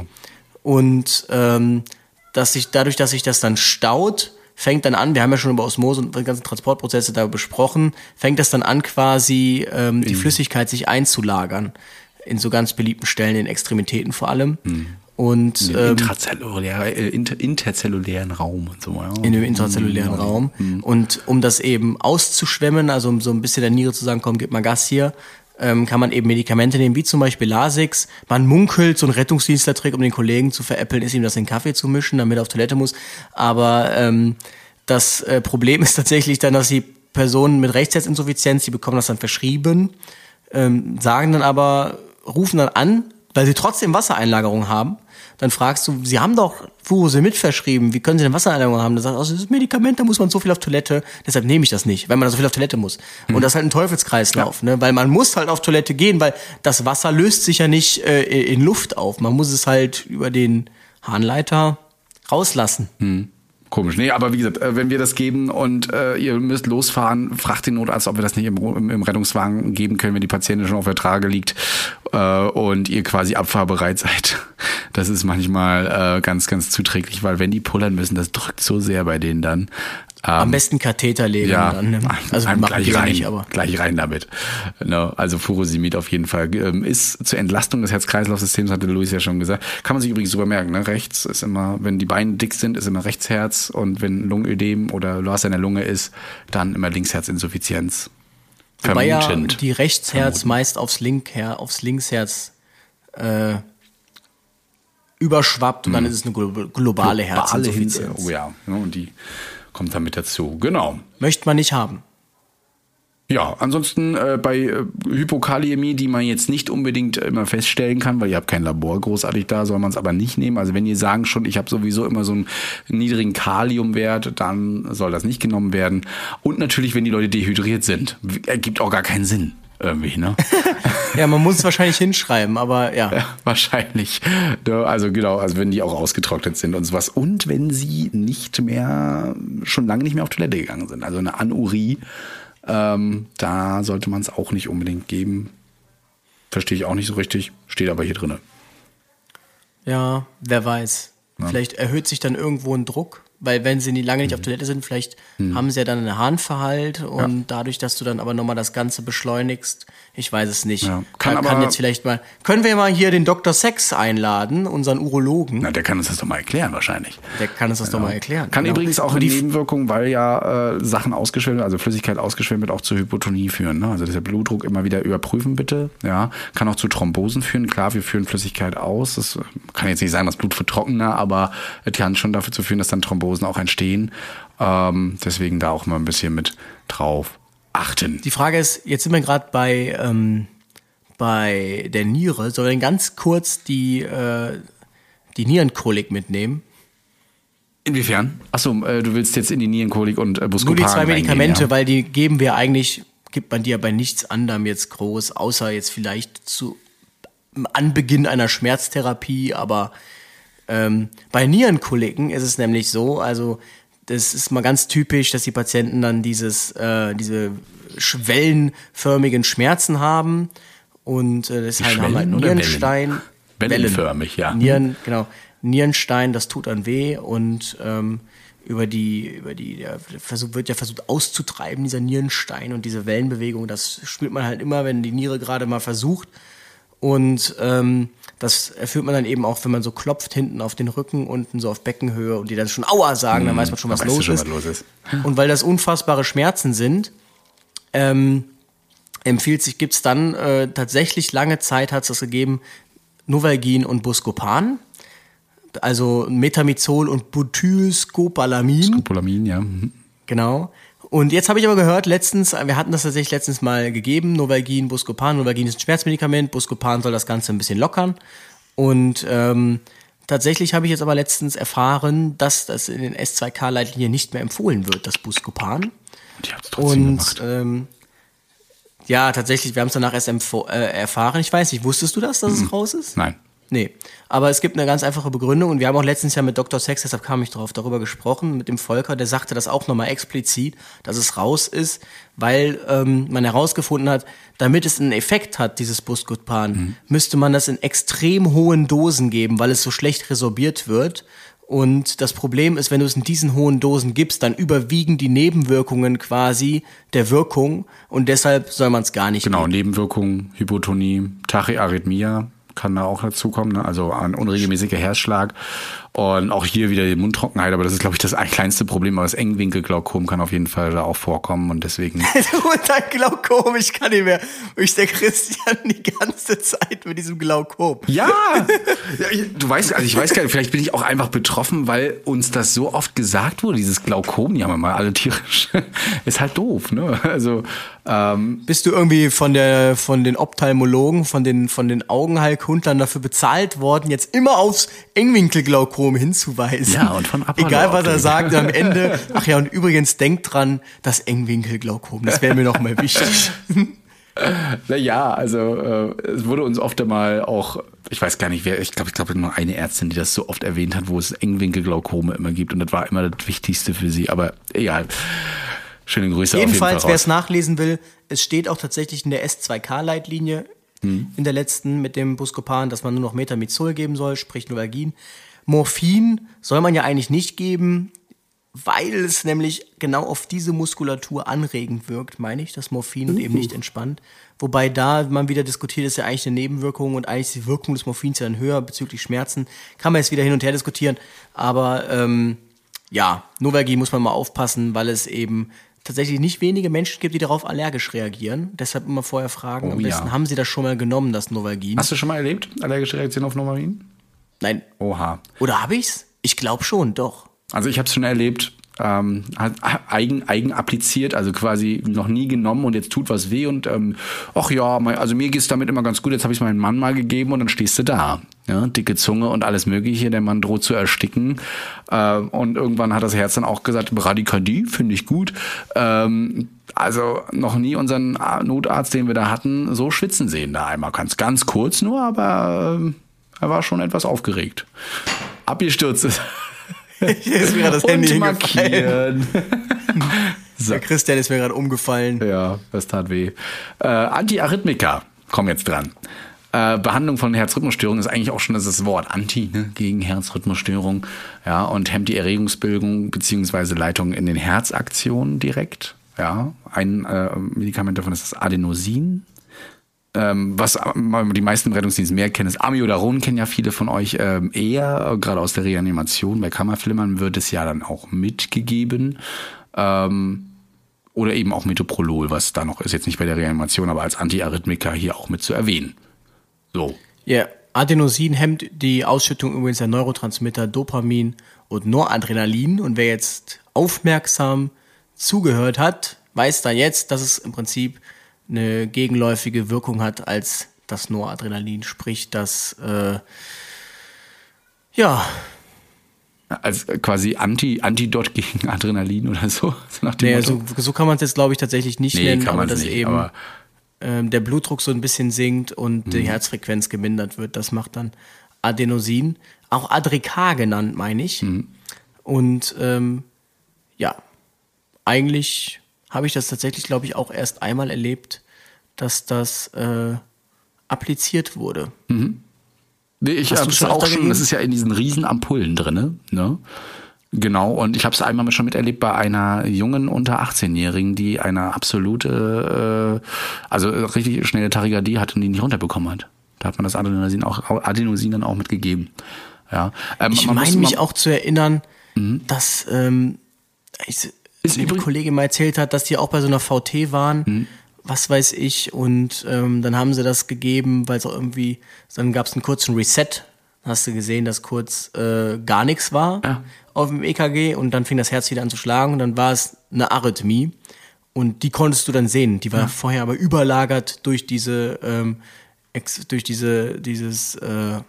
Speaker 4: Und ähm, dass sich dadurch, dass sich das dann staut, fängt dann an, wir haben ja schon über Osmose und die ganzen Transportprozesse da besprochen, fängt das dann an quasi ähm, die Flüssigkeit sich einzulagern. In so ganz beliebten Stellen, in Extremitäten vor allem. Mhm. Und
Speaker 2: Im
Speaker 4: ähm,
Speaker 2: intrazellulär, äh, inter, interzellulären Raum und so. Ja.
Speaker 4: in dem intrazellulären mhm. Raum. Mhm. Und um das eben auszuschwemmen, also um so ein bisschen der Niere zu sagen, komm, gib mal Gas hier, ähm, kann man eben Medikamente nehmen, wie zum Beispiel Lasix. Man munkelt, so ein Rettungsdienstlertrick, um den Kollegen zu veräppeln, ist ihm das in den Kaffee zu mischen, damit er auf Toilette muss. Aber ähm, das äh, Problem ist tatsächlich dann, dass die Personen mit Rechtsherzinsuffizienz, die bekommen das dann verschrieben, ähm, sagen dann aber, rufen dann an, weil sie trotzdem Wassereinlagerung haben. Dann fragst du, sie haben doch Furosemid verschrieben, wie können sie denn Wassereinlagerung haben? Dann sagt er, also das ist Medikament, da muss man so viel auf Toilette, deshalb nehme ich das nicht, weil man da so viel auf Toilette muss. Mhm. Und das ist halt ein Teufelskreislauf, ja. ne? Weil man muss halt auf Toilette gehen, weil das Wasser löst sich ja nicht äh, in Luft auf. Man muss es halt über den Harnleiter rauslassen.
Speaker 2: Mhm. Komisch. Nee, aber wie gesagt, wenn wir das geben und äh, ihr müsst losfahren, fragt den Notarzt, ob wir das nicht im, im, im Rettungswagen geben können, wenn die Patientin schon auf der Trage liegt äh, und ihr quasi abfahrbereit seid. Das ist manchmal äh, ganz, ganz zuträglich, weil wenn die pullern müssen, das drückt so sehr bei denen dann. Ähm,
Speaker 4: Am besten Katheter legen
Speaker 2: ja,
Speaker 4: dann. Ne? Also
Speaker 2: einem
Speaker 4: machen
Speaker 2: gleich
Speaker 4: die ja
Speaker 2: rein,
Speaker 4: nicht, aber
Speaker 2: gleich rein damit. No, also Furosemid auf jeden Fall ähm, ist zur Entlastung des Herz-Kreislauf-Systems, hatte Luis ja schon gesagt. Kann man sich übrigens super merken. Ne? Rechts ist immer, wenn die Beine dick sind, ist immer Rechtsherz und wenn Lungenödem oder Loas in der Lunge ist, dann immer Linksherzinsuffizienz.
Speaker 4: Wobei ja
Speaker 2: Vermutend.
Speaker 4: die Rechtsherz
Speaker 2: Vermuten.
Speaker 4: meist aufs, Link, aufs Linksherz äh, überschwappt und dann ist es eine glo- globale,
Speaker 2: Globale
Speaker 4: Herzinsuffizienz.
Speaker 2: Hitze. Oh ja, ne? Und die kommt dann mit dazu. Genau.
Speaker 4: Möchte man nicht haben.
Speaker 2: Ja, ansonsten äh, bei äh, Hypokaliämie, die man jetzt nicht unbedingt immer feststellen kann, weil ihr habt kein Labor großartig da, soll man es aber nicht nehmen. Also wenn ihr sagen schon, ich habe sowieso immer so einen niedrigen Kaliumwert, dann soll das nicht genommen werden. Und natürlich, wenn die Leute dehydriert sind, ergibt auch gar keinen Sinn irgendwie, ne?
Speaker 4: Ja, man muss es wahrscheinlich hinschreiben, aber ja.
Speaker 2: Ja, wahrscheinlich. Also genau, also wenn die auch ausgetrocknet sind und sowas. Und wenn sie nicht mehr, schon lange nicht mehr auf Toilette gegangen sind. Also eine Anurie, ähm, da sollte man es auch nicht unbedingt geben. Verstehe ich auch nicht so richtig, steht aber hier drin.
Speaker 4: Ja, wer weiß.
Speaker 2: Ja.
Speaker 4: Vielleicht erhöht sich dann irgendwo ein Druck, weil wenn sie nie lange nicht auf Toilette sind, vielleicht
Speaker 2: Mhm.
Speaker 4: haben sie ja dann einen Harnverhalt und
Speaker 2: Ja.
Speaker 4: dadurch, dass du dann aber nochmal das Ganze beschleunigst, ich weiß es nicht.
Speaker 2: Ja. Kann
Speaker 4: Kann,
Speaker 2: aber-
Speaker 4: kann jetzt vielleicht mal, können wir mal hier den Doktor Sex einladen, unseren Urologen?
Speaker 2: Na, der kann uns das doch mal erklären wahrscheinlich.
Speaker 4: Der kann uns das doch mal erklären.
Speaker 2: Kann
Speaker 4: Genau.
Speaker 2: übrigens auch
Speaker 4: Und
Speaker 2: in
Speaker 4: die-
Speaker 2: Nebenwirkungen, weil ja äh, Sachen ausgeschwemmt, also Flüssigkeit ausgeschwemmt wird, auch zu Hypotonie führen. Ne? Also das ist der Blutdruck immer wieder überprüfen bitte. Ja, kann auch zu Thrombosen führen. Klar, wir führen Flüssigkeit aus. Das kann jetzt nicht sagen, das Blut wird trockener, aber es kann schon dafür zu führen, dass dann Thrombosen auch entstehen. Ähm, deswegen da auch mal ein bisschen mit drauf achten.
Speaker 4: Die Frage ist, jetzt sind wir gerade bei, ähm, bei der Niere. Sollen wir denn ganz kurz die, äh, die Nierenkolik mitnehmen?
Speaker 2: Inwiefern? Achso, äh, du willst jetzt in die Nierenkolik und äh,
Speaker 4: Nur
Speaker 2: Buscopan
Speaker 4: die zwei
Speaker 2: reingehen,
Speaker 4: Medikamente,
Speaker 2: ja?
Speaker 4: weil die geben wir eigentlich, gibt man die ja bei nichts anderem jetzt groß, außer jetzt vielleicht zu Anbeginn einer Schmerztherapie, aber ähm, bei Nierenkoliken ist es nämlich so, also das ist mal ganz typisch, dass die Patienten dann dieses, äh, diese wellenförmigen Schmerzen haben und äh, deshalb haben wir halt Nierenstein.
Speaker 2: Wellenförmig, ja.
Speaker 4: Nieren, genau. Nierenstein, das tut dann weh und ähm, über die, über die, der Versuch, wird ja versucht auszutreiben, dieser Nierenstein und diese Wellenbewegung, das spürt man halt immer, wenn die Niere gerade mal versucht. Und ähm, das erfüllt man dann eben auch, wenn man so klopft hinten auf den Rücken, unten so auf Beckenhöhe und die dann schon Aua sagen, dann weiß man schon, was, los, schon, ist. was los ist. Und weil das unfassbare Schmerzen sind, ähm, empfiehlt sich, gibt's dann äh, tatsächlich lange Zeit hat es das gegeben, Novalgin und Buscopan, also Metamizol und Butylscopalamin.
Speaker 2: Scopolamin, ja. Mhm.
Speaker 4: Genau. Und jetzt habe ich aber gehört, letztens, wir hatten das tatsächlich letztens mal gegeben, Novalgin, Buscopan. Novalgin ist ein Schmerzmedikament, Buscopan soll das Ganze ein bisschen lockern. Und ähm, tatsächlich habe ich jetzt aber letztens erfahren, dass das in den S zwei K-Leitlinien nicht mehr empfohlen wird, das Buscopan.
Speaker 2: Die haben es trotzdem
Speaker 4: Und
Speaker 2: gemacht.
Speaker 4: Ähm, ja, tatsächlich, wir haben es danach erst empf- äh, erfahren. Ich weiß nicht, wusstest du das, dass es mhm. raus ist?
Speaker 2: Nein.
Speaker 4: Nee, aber es gibt eine ganz einfache Begründung und wir haben auch letztens ja mit Doktor Sex, deshalb kam ich drauf, darüber gesprochen, mit dem Volker, der sagte das auch nochmal explizit, dass es raus ist, weil ähm, man herausgefunden hat, damit es einen Effekt hat, dieses Buscopan, mhm. müsste man das in extrem hohen Dosen geben, weil es so schlecht resorbiert wird. Und das Problem ist, wenn du es in diesen hohen Dosen gibst, dann überwiegen die Nebenwirkungen quasi der Wirkung und deshalb soll man es gar nicht
Speaker 2: Genau,
Speaker 4: geben.
Speaker 2: Nebenwirkungen, Hypotonie, Tachyarrhythmia kann da auch dazu kommen, ne? Also ein unregelmäßiger Herzschlag und auch hier wieder die Mundtrockenheit, aber das ist, glaube ich, das kleinste Problem, aber das Engwinkelglaukom kann auf jeden Fall da auch vorkommen und deswegen...
Speaker 4: Und dann Glaukom, ich kann nicht mehr. Ich der Christian die ganze Zeit mit diesem Glaukom.
Speaker 2: Ja! Ja, du weißt, also ich weiß gar nicht, vielleicht bin ich auch einfach betroffen, weil uns das so oft gesagt wurde, dieses Glaukom, ja mal alle tierisch, ist halt doof, ne? Also ähm,
Speaker 4: bist du irgendwie von der von den Ophthalmologen, von den von den Augenheilkundlern dafür bezahlt worden, jetzt immer aufs Engwinkelglaukom hinzuweisen?
Speaker 2: Ja, und von Apollo.
Speaker 4: Egal, was er sagt, am Ende, ach ja, und übrigens denkt dran, das Engwinkelglaukom, das wäre mir noch mal wichtig.
Speaker 2: Naja, also äh, es wurde uns oft einmal auch, ich weiß gar nicht, wer, ich glaube, ich glaube nur eine Ärztin, die das so oft erwähnt hat, wo es Engwinkelglaukome immer gibt und das war immer das Wichtigste für sie, aber egal. Schöne Grüße auf jeden Fall
Speaker 4: Jedenfalls, wer es nachlesen will, es steht auch tatsächlich in der S zwei K-Leitlinie, hm. in der letzten mit dem Buscopan, dass man nur noch Metamizol geben soll, sprich Novalgin. Morphin soll man ja eigentlich nicht geben, weil es nämlich genau auf diese Muskulatur anregend wirkt, meine ich, das Morphin, und eben nicht entspannt. Wobei da man wieder diskutiert, ist ja eigentlich eine Nebenwirkung und eigentlich ist die Wirkung des Morphins ja dann höher bezüglich Schmerzen. Kann man jetzt wieder hin und her diskutieren, aber ähm, ja, Novalgin muss man mal aufpassen, weil es eben tatsächlich nicht wenige Menschen gibt, die darauf allergisch reagieren. Deshalb immer vorher fragen,
Speaker 2: oh,
Speaker 4: am besten,
Speaker 2: ja.
Speaker 4: haben sie das schon mal genommen, das Novalgin?
Speaker 2: Hast du schon mal erlebt, allergische Reaktion auf Novalgin?
Speaker 4: Nein.
Speaker 2: Oha.
Speaker 4: Oder habe ich's? Ich glaube schon, doch.
Speaker 2: Also ich habe es schon erlebt, ähm, hat eigen, eigen appliziert, also quasi noch nie genommen und jetzt tut was weh und ähm, ach ja, also mir geht's damit immer ganz gut, jetzt habe ich es meinem Mann mal gegeben und dann stehst du da. Ja, dicke Zunge und alles mögliche, der Mann droht zu ersticken äh, und irgendwann hat das Herz dann auch gesagt, Bradykardie, finde ich gut. Ähm, also noch nie unseren Notarzt, den wir da hatten, so schwitzen sehen da einmal, ganz, ganz kurz nur, aber äh, er war schon etwas aufgeregt. Abgestürzt ist
Speaker 4: Hier ist mir gerade das Handy hingefallen.
Speaker 2: So.
Speaker 4: Der Christian ist mir gerade umgefallen.
Speaker 2: Ja, das tat weh. Äh, Antiarrhythmika, komm jetzt dran. Äh, Behandlung von Herzrhythmusstörungen ist eigentlich auch schon das Wort Anti, ne, gegen Herzrhythmusstörung. Ja, und hemmt die Erregungsbildung bzw. Leitung in den Herzaktionen direkt. Ja, ein äh, Medikament davon ist das Adenosin. Ähm, was die meisten im Rettungsdienst mehr kennen, ist Amiodaron, kennen ja viele von euch ähm, eher, gerade aus der Reanimation. Bei Kammerflimmern wird es ja dann auch mitgegeben. Ähm, oder eben auch Metoprolol, was da noch ist, jetzt nicht bei der Reanimation, aber als Antiarrhythmika hier auch mit zu erwähnen. So.
Speaker 4: Ja, yeah. Adenosin hemmt die Ausschüttung übrigens der Neurotransmitter Dopamin und Noradrenalin. Und wer jetzt aufmerksam zugehört hat, weiß dann jetzt, dass es im Prinzip eine gegenläufige Wirkung hat als das Noradrenalin, sprich das, äh, ja.
Speaker 2: Als quasi Anti, Antidot gegen Adrenalin oder so. So, nach dem
Speaker 4: nee,
Speaker 2: Motto.
Speaker 4: so, so kann man es jetzt, glaube ich, tatsächlich nicht
Speaker 2: nee,
Speaker 4: nennen,
Speaker 2: kann
Speaker 4: aber
Speaker 2: dass
Speaker 4: dass
Speaker 2: nicht,
Speaker 4: eben
Speaker 2: aber
Speaker 4: ähm, der Blutdruck so ein bisschen sinkt und mhm. die Herzfrequenz gemindert wird. Das macht dann Adenosin, auch Adrikar genannt, meine ich. Mhm. Und ähm, ja, eigentlich habe ich das tatsächlich, glaube ich, auch erst einmal erlebt, dass das äh, appliziert wurde.
Speaker 2: Mhm. Nee, ich habe es auch schon, das ist ja in diesen riesen Ampullen drin, ne? Genau, und ich habe es einmal schon miterlebt bei einer jungen unter achtzehnjährigen, die eine absolute, äh, also richtig schnelle Tachykardie hatte und die nicht runterbekommen hat. Da hat man das Adenosin auch, Adenosin dann auch mitgegeben. Ja. Ähm,
Speaker 4: ich meine mich auch zu erinnern, mhm. dass ähm, ich, eine Kollegin mal erzählt hat, dass die auch bei so einer V T waren, mhm. was weiß ich, und ähm, dann haben sie das gegeben, weil es auch irgendwie, dann gab es einen kurzen Reset, dann hast du gesehen, dass kurz äh, gar nichts war ja. auf dem E K G und dann fing das Herz wieder an zu schlagen und dann war es eine Arrhythmie und die konntest du dann sehen, die war ja. vorher aber überlagert durch diese, ähm, ex, durch diese, dieses, äh,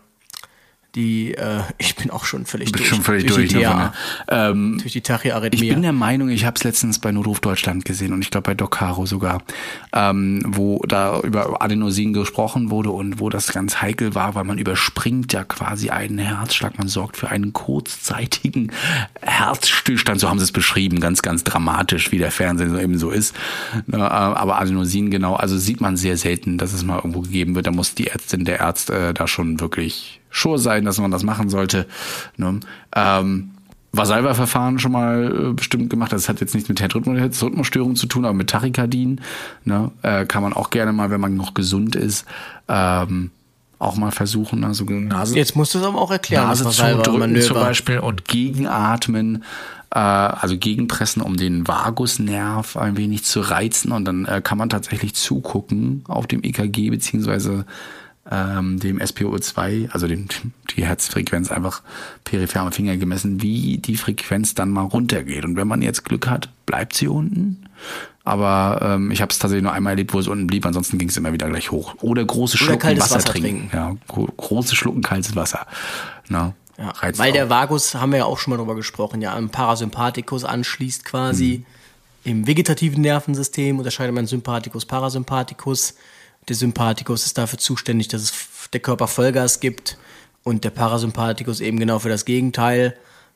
Speaker 4: die, äh, ich bin auch schon völlig durch.
Speaker 2: Schon völlig
Speaker 4: durch,
Speaker 2: durch, die ne, ähm,
Speaker 4: durch die Tachyarrhythmie.
Speaker 2: Ich bin der Meinung, ich habe es letztens bei Notruf Deutschland gesehen und ich glaube bei Doc Caro sogar, ähm, wo da über Adenosin gesprochen wurde und wo das ganz heikel war, weil man überspringt ja quasi einen Herzschlag, man sorgt für einen kurzzeitigen Herzstillstand, so haben sie es beschrieben, ganz, ganz dramatisch, wie der Fernseher so eben so ist. Aber Adenosin, genau, also sieht man sehr selten, dass es mal irgendwo gegeben wird. Da muss die Ärztin, der Arzt äh, da schon wirklich sure sein, dass man das machen sollte. Ne? Ähm, Valsalva-Verfahren schon mal äh, bestimmt gemacht. Das hat jetzt nichts mit Herzrhythmusstörungen zu tun, aber mit Tachykardien. Ne? Äh, kann man auch gerne mal, wenn man noch gesund ist, ähm, auch mal versuchen. Also Nase,
Speaker 4: jetzt musst du es aber auch erklären.
Speaker 2: Nase zudrücken zum Beispiel und gegenatmen. Äh, also gegenpressen, um den Vagusnerv ein wenig zu reizen. Und dann äh, kann man tatsächlich zugucken auf dem E K G beziehungsweise Ähm, dem S P O zwei, also dem, die Herzfrequenz einfach peripher am Finger gemessen, wie die Frequenz dann mal runtergeht. Und wenn man jetzt Glück hat, bleibt sie unten. Aber ähm, ich habe es tatsächlich nur einmal erlebt, wo es unten blieb, ansonsten ging es immer wieder gleich hoch. Oder große Schlucken
Speaker 4: Oder
Speaker 2: Wasser,
Speaker 4: Wasser
Speaker 2: trinken.
Speaker 4: trinken.
Speaker 2: Ja, gro- große Schlucken kaltes Wasser. Na,
Speaker 4: ja, weil auch. Der Vagus, haben wir ja auch schon mal drüber gesprochen, ja, am Parasympathikus anschließt quasi. Mhm. Im vegetativen Nervensystem unterscheidet man Sympathikus, Parasympathikus. Der Sympathikus ist dafür zuständig, dass es der Körper Vollgas gibt und der Parasympathikus eben genau für das Gegenteil.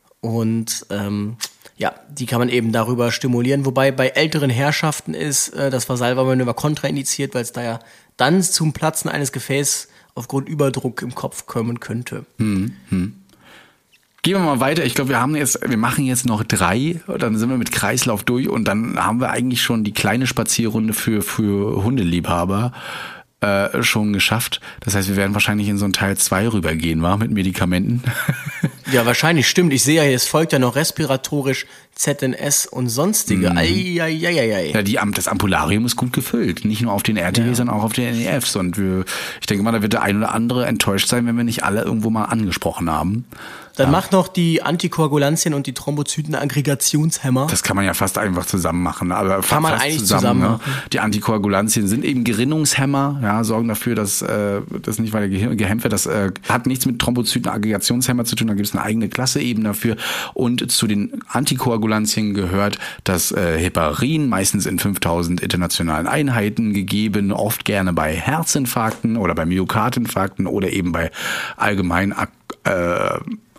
Speaker 4: Und ähm, ja, die kann man eben darüber stimulieren. Wobei bei älteren Herrschaften ist äh, das Valsalva-Manöver kontraindiziert, weil es da ja dann zum Platzen eines Gefäßes aufgrund Überdruck im Kopf kommen könnte.
Speaker 2: Hm, hm. Gehen wir mal weiter. Ich glaube, wir haben jetzt, wir machen jetzt noch drei, dann sind wir mit Kreislauf durch und dann haben wir eigentlich schon die kleine Spazierrunde für für Hundeliebhaber äh, schon geschafft. Das heißt, wir werden wahrscheinlich in so einen Teil zwei rübergehen, wa? Mit Medikamenten.
Speaker 4: Ja, wahrscheinlich, stimmt. Ich sehe ja, es folgt ja noch respiratorisch, Z N S und sonstige. Mhm. Eieieiei.
Speaker 2: Ja, die, das Ampularium ist gut gefüllt. Nicht nur auf den R T W, ja. sondern auch auf den N E Fs. Und wir, ich denke mal, da wird der ein oder andere enttäuscht sein, wenn wir nicht alle irgendwo mal angesprochen haben.
Speaker 4: Dann
Speaker 2: ja.
Speaker 4: macht noch die Antikoagulantien und die Thrombozytenaggregationshemmer.
Speaker 2: Das kann man ja fast einfach zusammen machen. Aber
Speaker 4: kann man eigentlich zusammen, zusammen machen.
Speaker 2: Ne? Die Antikoagulantien sind eben Gerinnungshemmer, ja, sorgen dafür, dass äh, das nicht weiter gehemmt wird. Das äh, hat nichts mit Thrombozytenaggregationshemmer zu tun, da gibt es eine eigene Klasse eben dafür. Und zu den Antikoagulantien gehört das äh, Heparin, meistens in fünftausend internationalen Einheiten gegeben, oft gerne bei Herzinfarkten oder bei Myokardinfarkten oder eben bei allgemein äh,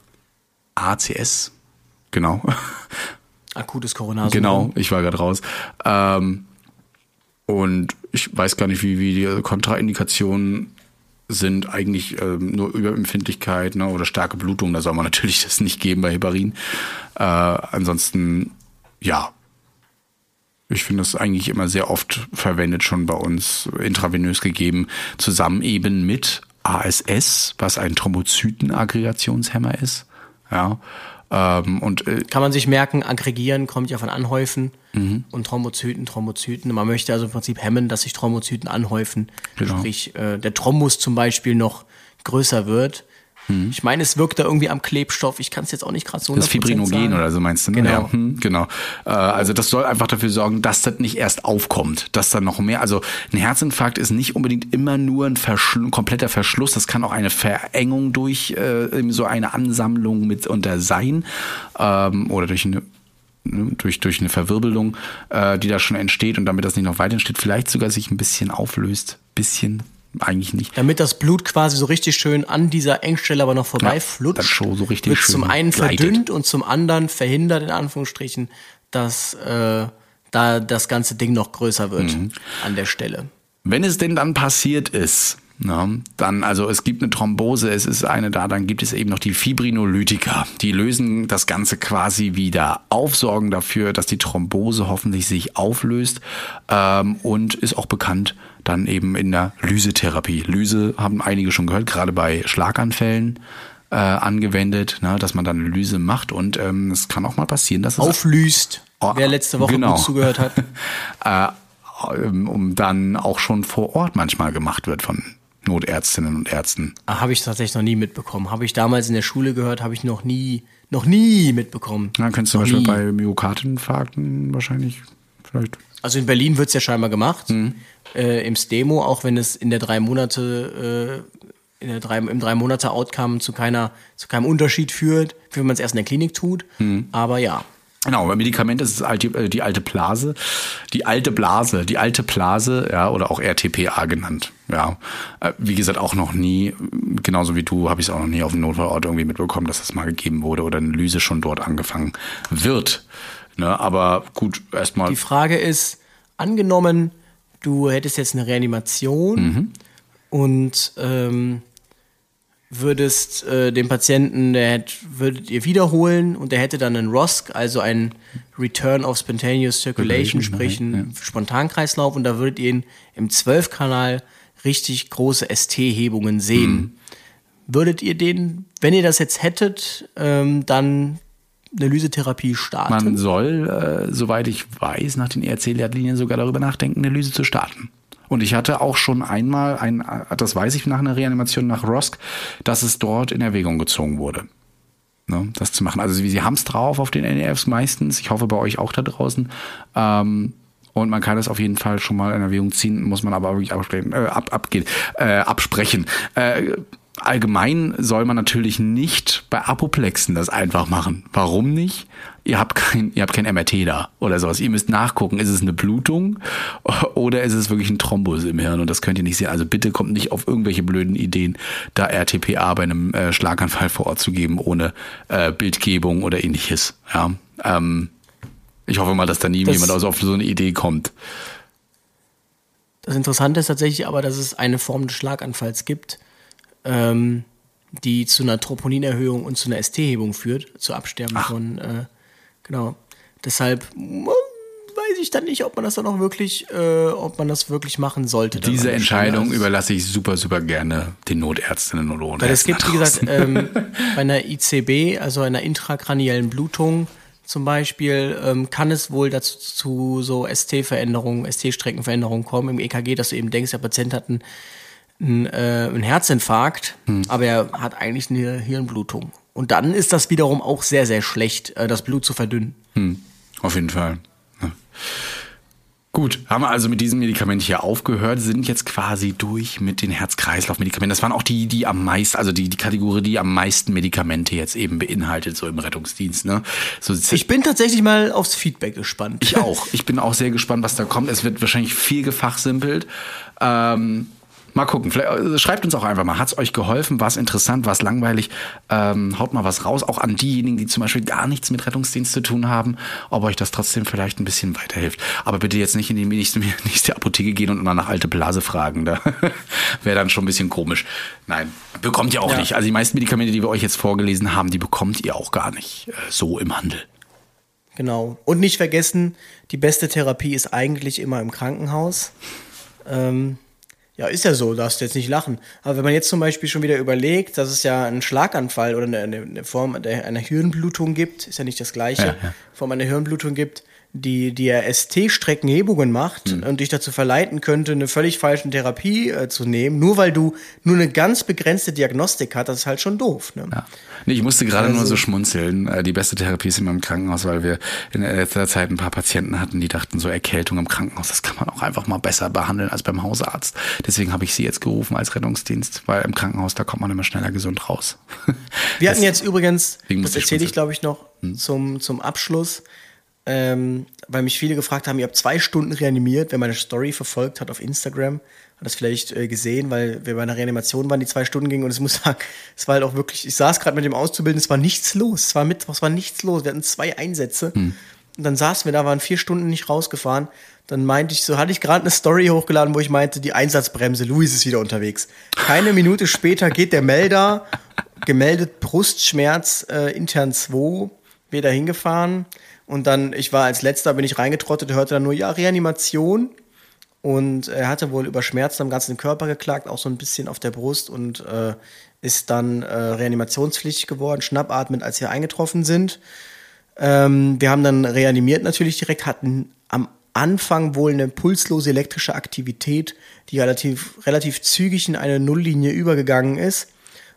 Speaker 2: A C S, genau.
Speaker 4: Akutes Koronarsyndrom.
Speaker 2: Genau, ich war gerade raus. Ähm, und ich weiß gar nicht, wie, wie die Kontraindikationen sind. Eigentlich ähm, nur Überempfindlichkeit, ne, oder starke Blutung. Da soll man natürlich das nicht geben bei Heparin. Äh, ansonsten, ja. Ich finde das eigentlich immer sehr oft verwendet, schon bei uns intravenös gegeben, zusammen eben mit A S S, was ein Thrombozytenaggregationshemmer ist. Ja, ähm, und äh,
Speaker 4: kann man sich merken, aggregieren kommt ja von anhäufen mhm. und Thrombozyten, Thrombozyten. Man möchte also im Prinzip hemmen, dass sich Thrombozyten anhäufen. Genau. Sprich, äh, der Thrombus zum Beispiel noch größer wird. Mhm. Ich meine, es wirkt da irgendwie am Klebstoff. Ich kann es jetzt auch nicht gerade so
Speaker 2: das Fibrinogen sagen. Oder so meinst du? Ne?
Speaker 4: Genau.
Speaker 2: Ja, hm, genau. Äh, also das soll einfach dafür sorgen, dass das nicht erst aufkommt, dass dann noch mehr, also ein Herzinfarkt ist nicht unbedingt immer nur ein, Verschl- ein kompletter Verschluss, das kann auch eine Verengung durch äh, so eine Ansammlung mitunter sein ähm, oder durch eine durch durch eine Verwirbelung, äh, die da schon entsteht und damit das nicht noch weiter entsteht, vielleicht sogar sich ein bisschen auflöst, bisschen eigentlich nicht.
Speaker 4: Damit das Blut quasi so richtig schön an dieser Engstelle aber noch vorbei
Speaker 2: ja,
Speaker 4: flutscht,
Speaker 2: das schon so richtig
Speaker 4: wird
Speaker 2: schön
Speaker 4: zum einen
Speaker 2: gleitet.
Speaker 4: verdünnt und zum anderen verhindert, in Anführungsstrichen, dass äh, da das ganze Ding noch größer wird mhm. an der Stelle.
Speaker 2: Wenn es denn dann passiert ist, na, dann, also es gibt eine Thrombose, es ist eine da, dann gibt es eben noch die Fibrinolytika. Die lösen das Ganze quasi wieder auf, sorgen dafür, dass die Thrombose hoffentlich sich auflöst ähm, und ist auch bekannt dann eben in der Lysetherapie. Lyse haben einige schon gehört, gerade bei Schlaganfällen äh, angewendet, ne, dass man dann eine Lyse macht und ähm, es kann auch mal passieren, dass es
Speaker 4: auflöst,
Speaker 2: oh,
Speaker 4: wer letzte Woche
Speaker 2: genau.
Speaker 4: gut zugehört hat.
Speaker 2: äh, um dann auch schon vor Ort manchmal gemacht wird von Notärztinnen und Ärzten.
Speaker 4: Habe ich tatsächlich noch nie mitbekommen. Habe ich damals in der Schule gehört, habe ich noch nie, noch nie mitbekommen.
Speaker 2: Ja, kennst du zum Beispiel nie. Bei Myokardinfarkten wahrscheinlich vielleicht.
Speaker 4: Also in Berlin wird es ja scheinbar gemacht, mhm. äh, im STEMO, auch wenn es in der drei Monate, äh, in der drei, im drei Monate Outcome zu keiner, zu keinem Unterschied führt, wenn man es erst in der Klinik tut. Mhm. Aber ja.
Speaker 2: Genau, bei Medikament ist es die, die alte Blase, die alte Blase, die alte Blase, ja, oder auch R T P A genannt, ja. Wie gesagt, auch noch nie, genauso wie du, habe ich es auch noch nie auf dem Notfallort irgendwie mitbekommen, dass das mal gegeben wurde oder eine Lyse schon dort angefangen wird. Ne, aber gut, erstmal.
Speaker 4: Die Frage ist, angenommen, du hättest jetzt eine Reanimation mhm. und ähm, würdest äh, den Patienten, der hätt, würdet ihr wiederholen und der hätte dann einen R O S C, also ein Return of Spontaneous Circulation, sprich einen ja. Spontankreislauf, und da würdet ihr ihn im zwölf-Kanal richtig große S T-Hebungen sehen. Mhm. Würdet ihr den, wenn ihr das jetzt hättet, ähm, dann eine Lysetherapie starten?
Speaker 2: Man soll, äh, soweit ich weiß, nach den E R C-Leitlinien sogar darüber nachdenken, eine Lyse zu starten. Und ich hatte auch schon einmal, ein, das weiß ich nach einer Reanimation nach R O S C, dass es dort in Erwägung gezogen wurde, ne, das zu machen. Also sie haben es drauf auf den N E Fs meistens. Ich hoffe bei euch auch da draußen. Ähm, und man kann es auf jeden Fall schon mal in Erwägung ziehen, muss man aber wirklich absprechen. Äh, ab, abgehen, äh, absprechen. Äh, Allgemein soll man natürlich nicht bei Apoplexen das einfach machen. Warum nicht? Ihr habt kein, ihr habt kein M R T da oder sowas. Ihr müsst nachgucken, ist es eine Blutung oder ist es wirklich ein Thrombus im Hirn? Und das könnt ihr nicht sehen. Also bitte kommt nicht auf irgendwelche blöden Ideen, da R T P A bei einem äh, Schlaganfall vor Ort zu geben, ohne äh, Bildgebung oder ähnliches. Ja, ähm, ich hoffe mal, dass da nie das jemand auf so eine Idee kommt.
Speaker 4: Das Interessante ist tatsächlich aber, dass es eine Form des Schlaganfalls gibt, ähm, die zu einer Troponinerhöhung und zu einer S T-Hebung führt, zu Absterben Ach. von, äh, genau. Deshalb äh, weiß ich dann nicht, ob man das dann auch wirklich, äh, ob man das wirklich machen sollte.
Speaker 2: Diese Entscheidung überlasse ich super, super gerne den Notärztinnen und Notärzten.
Speaker 4: Weil es gibt, wie gesagt, ähm, bei einer I C B, also einer intrakraniellen Blutung zum Beispiel, ähm, kann es wohl dazu zu so S T-Veränderungen, S T-Streckenveränderungen kommen im E K G, dass du eben denkst, der Patient hat einen Ein, äh, ein Herzinfarkt, hm. aber er hat eigentlich eine Hirnblutung. Und dann ist das wiederum auch sehr, sehr schlecht, äh, das Blut zu verdünnen.
Speaker 2: Hm. Auf jeden Fall. Ja. Gut, haben wir also mit diesem Medikament hier aufgehört, sind jetzt quasi durch mit den Herz-Kreislauf-Medikamenten. Das waren auch die, die am meisten, also die, die Kategorie, die am meisten Medikamente jetzt eben beinhaltet, so im Rettungsdienst. Ne? So,
Speaker 4: ich bin tatsächlich mal aufs Feedback gespannt.
Speaker 2: Ich auch. Ich bin auch sehr gespannt, was da kommt. Es wird wahrscheinlich viel gefachsimpelt. Ähm, Mal gucken, vielleicht, schreibt uns auch einfach mal, hat es euch geholfen, war es interessant, war es langweilig, ähm, haut mal was raus, auch an diejenigen, die zum Beispiel gar nichts mit Rettungsdienst zu tun haben, ob euch das trotzdem vielleicht ein bisschen weiterhilft. Aber bitte jetzt nicht in die nächste, nächste Apotheke gehen und immer nach alte Blase fragen, da wäre dann schon ein bisschen komisch. Nein, bekommt ihr auch ja. nicht. Also die meisten Medikamente, die wir euch jetzt vorgelesen haben, die bekommt ihr auch gar nicht äh, so im Handel.
Speaker 4: Genau. Und nicht vergessen, die beste Therapie ist eigentlich immer im Krankenhaus. Ähm, Ja, ist ja so, darfst du jetzt nicht lachen. Aber wenn man jetzt zum Beispiel schon wieder überlegt, dass es ja einen Schlaganfall oder eine, eine Form einer Hirnblutung gibt, ist ja nicht das Gleiche, ja, ja. Form einer Hirnblutung gibt, die die ja S T-Streckenhebungen macht hm. und dich dazu verleiten könnte, eine völlig falsche Therapie äh, zu nehmen, nur weil du nur eine ganz begrenzte Diagnostik hast, das ist halt schon doof. Ne?
Speaker 2: Ja. Nee, ich musste gerade also, nur so schmunzeln. Die beste Therapie ist immer im Krankenhaus, weil wir in letzter Zeit ein paar Patienten hatten, die dachten, so Erkältung im Krankenhaus, das kann man auch einfach mal besser behandeln als beim Hausarzt. Deswegen habe ich sie jetzt gerufen als Rettungsdienst, weil im Krankenhaus, da kommt man immer schneller gesund raus.
Speaker 4: Wir hatten jetzt übrigens, das erzähle ich glaube ich noch hm. zum, zum Abschluss, Ähm, weil mich viele gefragt haben, ihr habt zwei Stunden reanimiert. Wer meine Story verfolgt hat auf Instagram, hat das vielleicht äh, gesehen, weil wir bei einer Reanimation waren, die zwei Stunden ging, und ich muss sagen, es war halt auch wirklich, ich saß gerade mit dem Auszubildenden, es war nichts los, es war Mittwoch, es war nichts los, wir hatten zwei Einsätze. Hm. Und dann saßen wir da, waren vier Stunden nicht rausgefahren. Dann meinte ich so, hatte ich gerade eine Story hochgeladen, wo ich meinte, die Einsatzbremse, Luis ist wieder unterwegs. Keine Minute später geht der Melder, gemeldet Brustschmerz, äh, intern zwei, wieder hingefahren. Und dann, ich war als Letzter, bin ich reingetrottet, hörte dann nur, ja, Reanimation. Und er hatte wohl über Schmerzen am ganzen Körper geklagt, auch so ein bisschen auf der Brust und äh, ist dann äh, reanimationspflichtig geworden, schnappatmend, als wir eingetroffen sind. Ähm, wir haben dann reanimiert natürlich direkt, hatten am Anfang wohl eine pulslose elektrische Aktivität, die relativ, relativ zügig in eine Nulllinie übergegangen ist.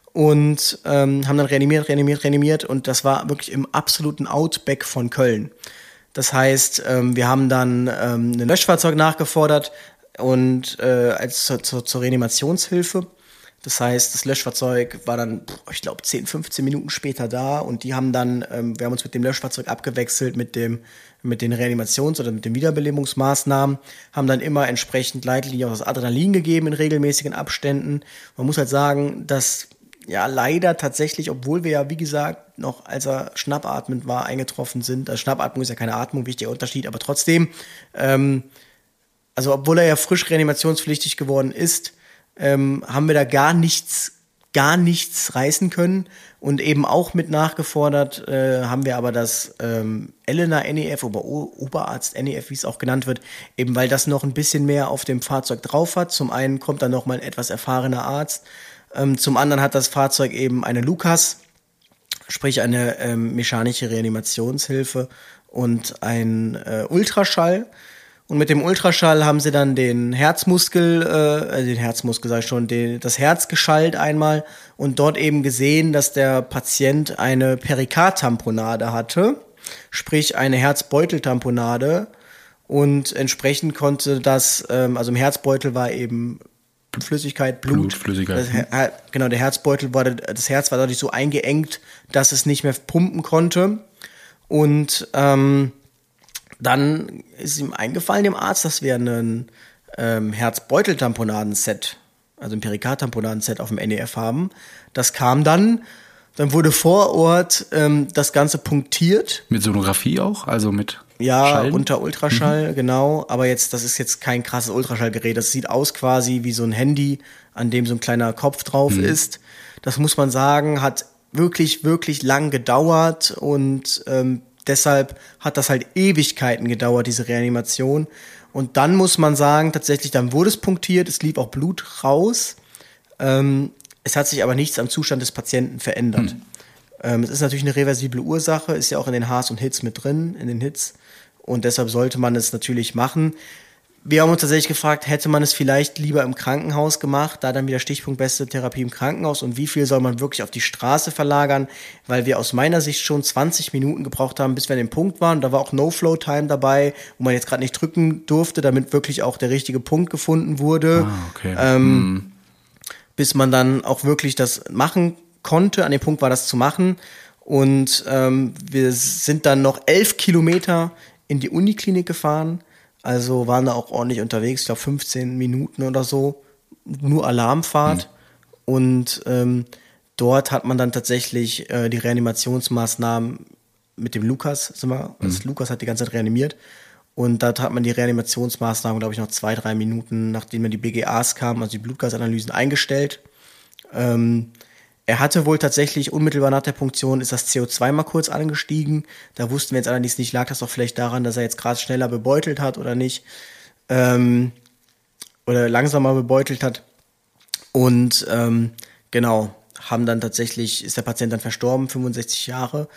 Speaker 4: Und ähm, haben dann reanimiert, reanimiert, reanimiert. Und das war wirklich im absoluten Outback von Köln. Das heißt, ähm, wir haben dann ähm, ein Löschfahrzeug nachgefordert und äh, als zur, zur, zur Reanimationshilfe. Das heißt, das Löschfahrzeug war dann, ich glaube, zehn, fünfzehn Minuten später da und die haben dann, ähm, wir haben uns mit dem Löschfahrzeug abgewechselt mit dem, mit den Reanimations- oder mit den Wiederbelebungsmaßnahmen, haben dann immer entsprechend Leitlinien auch das Adrenalin gegeben in regelmäßigen Abständen. Man muss halt sagen, dass ja leider tatsächlich, obwohl wir ja, wie gesagt, noch als er schnappatmend war, eingetroffen sind. Also Schnappatmung ist ja keine Atmung, wichtiger Unterschied, aber trotzdem, ähm, also obwohl er ja frisch reanimationspflichtig geworden ist, ähm, haben wir da gar nichts, gar nichts reißen können und eben auch mit nachgefordert äh, haben wir aber das ähm, Elena N E F, Ober Oberarzt N E F, wie es auch genannt wird, eben weil das noch ein bisschen mehr auf dem Fahrzeug drauf hat. Zum einen kommt dann noch mal ein etwas erfahrener Arzt, ähm, zum anderen hat das Fahrzeug eben eine Lukas, sprich eine ähm, mechanische Reanimationshilfe und ein äh, Ultraschall. Und mit dem Ultraschall haben sie dann den Herzmuskel, äh, den Herzmuskel sag ich schon, den, das Herz geschallt einmal und dort eben gesehen, dass der Patient eine Perikardtamponade hatte, sprich eine Herzbeuteltamponade und entsprechend konnte das, ähm, also im Herzbeutel war eben Flüssigkeit, Blut.
Speaker 2: Blut, Flüssigkeit.
Speaker 4: Das, genau, der Herzbeutel war, das Herz war dadurch so eingeengt, dass es nicht mehr pumpen konnte und ähm, dann ist ihm eingefallen, dem Arzt, dass wir ein ähm, Herzbeuteltamponaden-Set, also ein Perikardtamponaden-Set auf dem N E F haben. Das kam dann, dann wurde vor Ort ähm, das Ganze punktiert.
Speaker 2: Mit Sonographie auch, also mit
Speaker 4: Ja,
Speaker 2: Schallen?
Speaker 4: Unter Ultraschall, mhm. genau. Aber jetzt, das ist jetzt kein krasses Ultraschallgerät. Das sieht aus quasi wie so ein Handy, an dem so ein kleiner Kopf drauf mhm. ist. Das muss man sagen, hat wirklich, wirklich lang gedauert und ähm, deshalb hat das halt Ewigkeiten gedauert, diese Reanimation. Und dann muss man sagen, tatsächlich, dann wurde es punktiert, es lief auch Blut raus. Ähm, es hat sich aber nichts am Zustand des Patienten verändert. Hm. Ähm, es ist natürlich eine reversible Ursache, ist ja auch in den Haars und Hits mit drin, in den Hits. Und deshalb sollte man es natürlich machen. Wir haben uns tatsächlich gefragt, hätte man es vielleicht lieber im Krankenhaus gemacht, da dann wieder Stichpunkt beste Therapie im Krankenhaus und wie viel soll man wirklich auf die Straße verlagern, weil wir aus meiner Sicht schon zwanzig Minuten gebraucht haben, bis wir an dem Punkt waren. Da war auch No-Flow-Time dabei, wo man jetzt gerade nicht drücken durfte, damit wirklich auch der richtige Punkt gefunden wurde,
Speaker 2: ah, okay.
Speaker 4: ähm,
Speaker 2: hm.
Speaker 4: bis man dann auch wirklich das machen konnte. An dem Punkt war das zu machen und ähm, wir sind dann noch elf Kilometer in die Uniklinik gefahren. Also waren da auch ordentlich unterwegs, ich glaube fünfzehn Minuten oder so, nur Alarmfahrt. Mhm. Und ähm, dort hat man dann tatsächlich äh, die Reanimationsmaßnahmen mit dem Lukas, sind wir, mhm. das Lukas hat die ganze Zeit reanimiert. Und dort hat man die Reanimationsmaßnahmen, glaube ich, noch zwei, drei Minuten, nachdem dann die B G As kamen, also die Blutgasanalysen, eingestellt. Ähm, Er hatte wohl tatsächlich unmittelbar nach der Punktion ist das C O zwei mal kurz angestiegen. Da wussten wir jetzt allerdings nicht, lag das doch vielleicht daran, dass er jetzt gerade schneller bebeutelt hat oder nicht. Ähm, oder langsamer bebeutelt hat. Und ähm, genau, haben dann tatsächlich, ist der Patient dann verstorben, fünfundsechzig Jahre.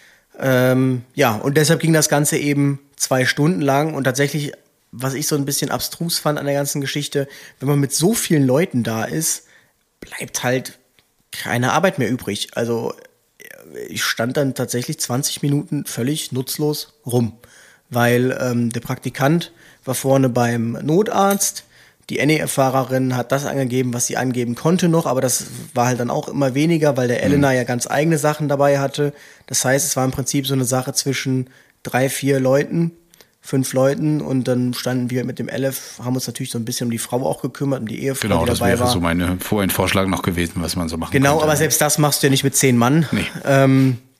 Speaker 4: Ähm, ja, und deshalb ging das Ganze eben zwei Stunden lang. Und tatsächlich, was ich so ein bisschen abstrus fand an der ganzen Geschichte, wenn man mit so vielen Leuten da ist, bleibt halt keine Arbeit mehr übrig. Also ich stand dann tatsächlich zwanzig Minuten völlig nutzlos rum, weil ähm, der Praktikant war vorne beim Notarzt, die N E F-Fahrerin hat das angegeben, was sie angeben konnte noch, aber das war halt dann auch immer weniger, weil der Elena mhm. ja ganz eigene Sachen dabei hatte. Das heißt, es war im Prinzip so eine Sache zwischen drei, vier Leuten, fünf Leuten und dann standen wir mit dem L F, haben uns natürlich so ein bisschen um die Frau auch gekümmert, um die Ehefrau,
Speaker 2: genau,
Speaker 4: die dabei war.
Speaker 2: Genau, das wäre so meine vorhin Vorschlag noch gewesen, was man so machen
Speaker 4: Genau,
Speaker 2: könnte.
Speaker 4: aber selbst das machst du ja nicht mit zehn Mann.
Speaker 2: Nee.
Speaker 4: Ähm,